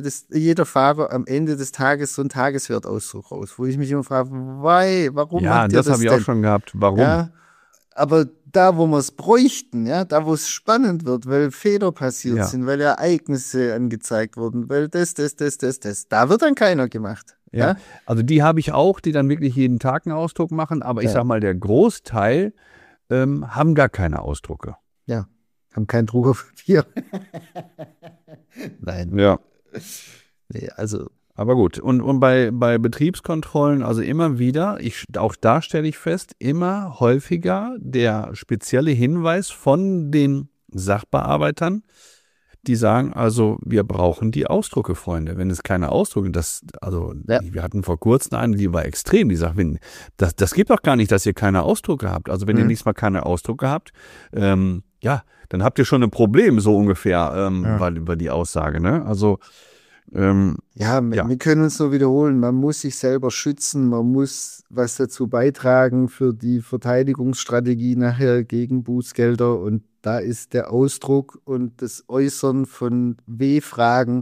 am Ende des Tages so einen Tageswertauszug raus, wo ich mich immer frage, warum Ja, macht ihr das habe ich denn? auch schon gehabt. Warum? Ja, aber da, wo wir es bräuchten, ja, da, wo es spannend wird, weil Fehler passiert sind, weil Ereignisse angezeigt wurden, weil das, da wird dann keiner gemacht. Ja, also die habe ich auch, die dann wirklich jeden Tag einen Ausdruck machen, aber ich sag mal, der Großteil haben gar keine Ausdrucke. Ja, haben keinen Druck auf Papier. Nein. Ja. Nee, also. Aber gut, und bei Betriebskontrollen, also immer wieder, auch da stelle ich fest, immer häufiger der spezielle Hinweis von den Sachbearbeitern, die sagen, also wir brauchen die Ausdrucke, Freunde. Wenn es keine Ausdrucke, wir hatten vor kurzem eine, die war extrem, die sagt, das gibt doch gar nicht, dass ihr keine Ausdrucke habt. Also wenn ihr nächstes Mal keine Ausdrucke habt, dann habt ihr schon ein Problem, so ungefähr, über die Aussage, ne? Also wir können uns nur wiederholen, man muss sich selber schützen, man muss was dazu beitragen für die Verteidigungsstrategie nachher gegen Bußgelder, und da ist der Ausdruck und das Äußern von W-Fragen,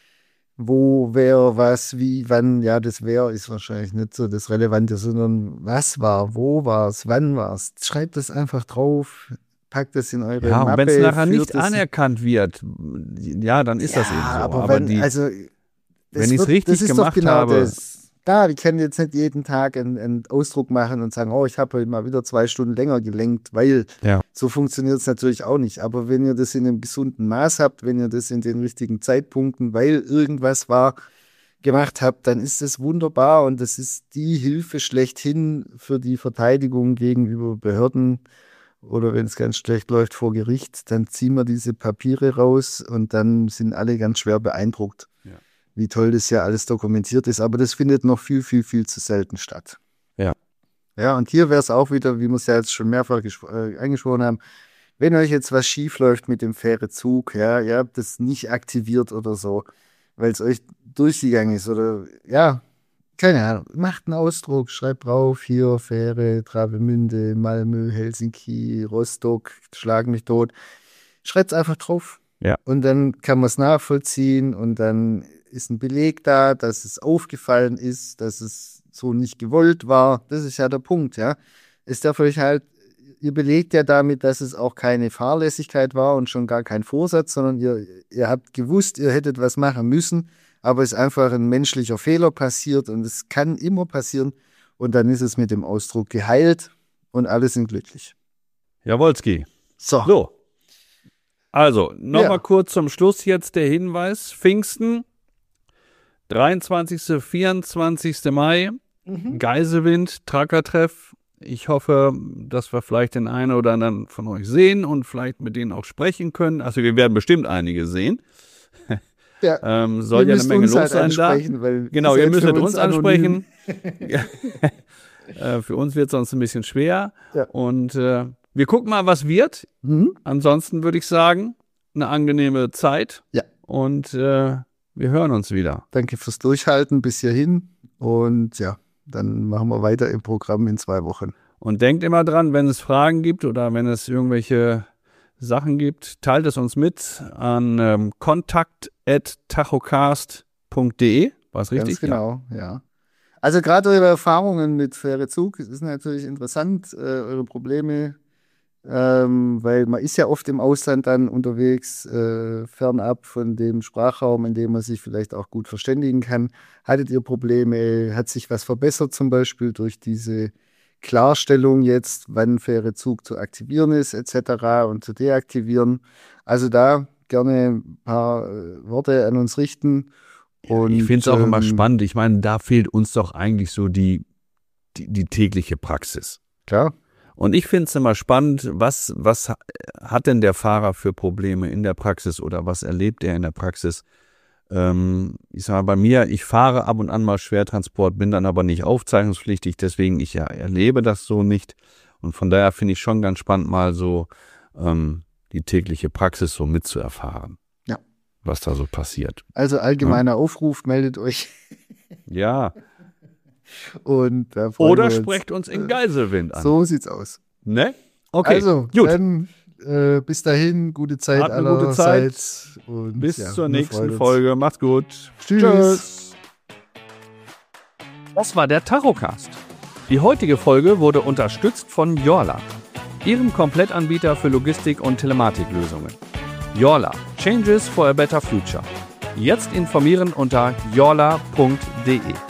wo, wer, was, wie, wann, das wer ist wahrscheinlich nicht so das Relevante, sondern was war, wo war es, wann war es, schreibt das einfach drauf. Packt das in eure Mappe. Ja, und wenn es nachher nicht anerkannt wird, dann ist das eben so. Aber wenn ich es richtig gemacht habe. Ich kann jetzt nicht jeden Tag einen Ausdruck machen und sagen, ich habe heute mal wieder 2 Stunden länger gelenkt, weil so funktioniert es natürlich auch nicht. Aber wenn ihr das in einem gesunden Maß habt, wenn ihr das in den richtigen Zeitpunkten, weil irgendwas war, gemacht habt, dann ist das wunderbar, und das ist die Hilfe schlechthin für die Verteidigung gegenüber Behörden. Oder wenn es ganz schlecht läuft vor Gericht, dann ziehen wir diese Papiere raus und dann sind alle ganz schwer beeindruckt, wie toll das ja alles dokumentiert ist. Aber das findet noch viel, viel, viel zu selten statt. Ja. Ja, und hier wäre es auch wieder, wie wir es ja jetzt schon mehrfach angesprochen haben, wenn euch jetzt was schief läuft mit dem Fährezug, ihr habt das nicht aktiviert oder so, weil es euch durchgegangen ist oder keine Ahnung, macht einen Ausdruck, schreibt drauf, hier Fähre, Travemünde, Malmö, Helsinki, Rostock, schlag mich tot. Schreibt es einfach drauf. Ja. Und dann kann man es nachvollziehen, und dann ist ein Beleg da, dass es aufgefallen ist, dass es so nicht gewollt war. Das ist ja der Punkt, Es darf euch ihr belegt ja damit, dass es auch keine Fahrlässigkeit war und schon gar kein Vorsatz, sondern ihr habt gewusst, ihr hättet was machen müssen, aber es ist einfach ein menschlicher Fehler passiert, und es kann immer passieren, und dann ist es mit dem Ausdruck geheilt und alle sind glücklich. Jawolski. So. Also, nochmal kurz zum Schluss jetzt der Hinweis. Pfingsten, 23., 24. Mai, Geiselwind, Truckertreff. Ich hoffe, dass wir vielleicht den einen oder anderen von euch sehen und vielleicht mit denen auch sprechen können. Also wir werden bestimmt einige sehen. Soll ja eine Menge los sein da. Genau, ihr müsst uns ansprechen. Für uns wird es sonst ein bisschen schwer. Ja. Und wir gucken mal, was wird. Ansonsten würde ich sagen, eine angenehme Zeit. Ja. Und wir hören uns wieder. Danke fürs Durchhalten bis hierhin. Und dann machen wir weiter im Programm in 2 Wochen. Und denkt immer dran, wenn es Fragen gibt oder wenn es irgendwelche Sachen gibt, teilt es uns mit an kontakt@tachocast.de. War es richtig? Ganz genau, ja. Also gerade eure Erfahrungen mit Fährezug, es ist natürlich interessant, eure Probleme, weil man ist ja oft im Ausland dann unterwegs, fernab von dem Sprachraum, in dem man sich vielleicht auch gut verständigen kann. Hattet ihr Probleme? Hat sich was verbessert zum Beispiel durch diese Klarstellung jetzt, wann Fährezug zu aktivieren ist etc. und zu deaktivieren? Also da gerne ein paar Worte an uns richten. Und, ich finde es auch immer spannend. Ich meine, da fehlt uns doch eigentlich so die tägliche Praxis. Klar. Und ich finde es immer spannend, was hat denn der Fahrer für Probleme in der Praxis oder was erlebt er in der Praxis? Ich sage mal, bei mir, ich fahre ab und an mal Schwertransport, bin dann aber nicht aufzeichnungspflichtig, deswegen ich erlebe das so nicht. Und von daher finde ich schon ganz spannend, mal so die tägliche Praxis so mitzuerfahren. Ja. Was da so passiert. Also allgemeiner Aufruf, meldet euch. Ja. Und oder sprecht uns in Geiselwind an. So sieht's aus. Ne? Okay, also, gut. Dann bis dahin, gute Zeit allerseits. Und bis zur nächsten Folge. Macht's gut. Tschüss. Das war der Tarocast. Die heutige Folge wurde unterstützt von Jorla. Ihrem Komplettanbieter für Logistik- und Telematiklösungen. Yorla. Changes for a better future. Jetzt informieren unter yorla.de.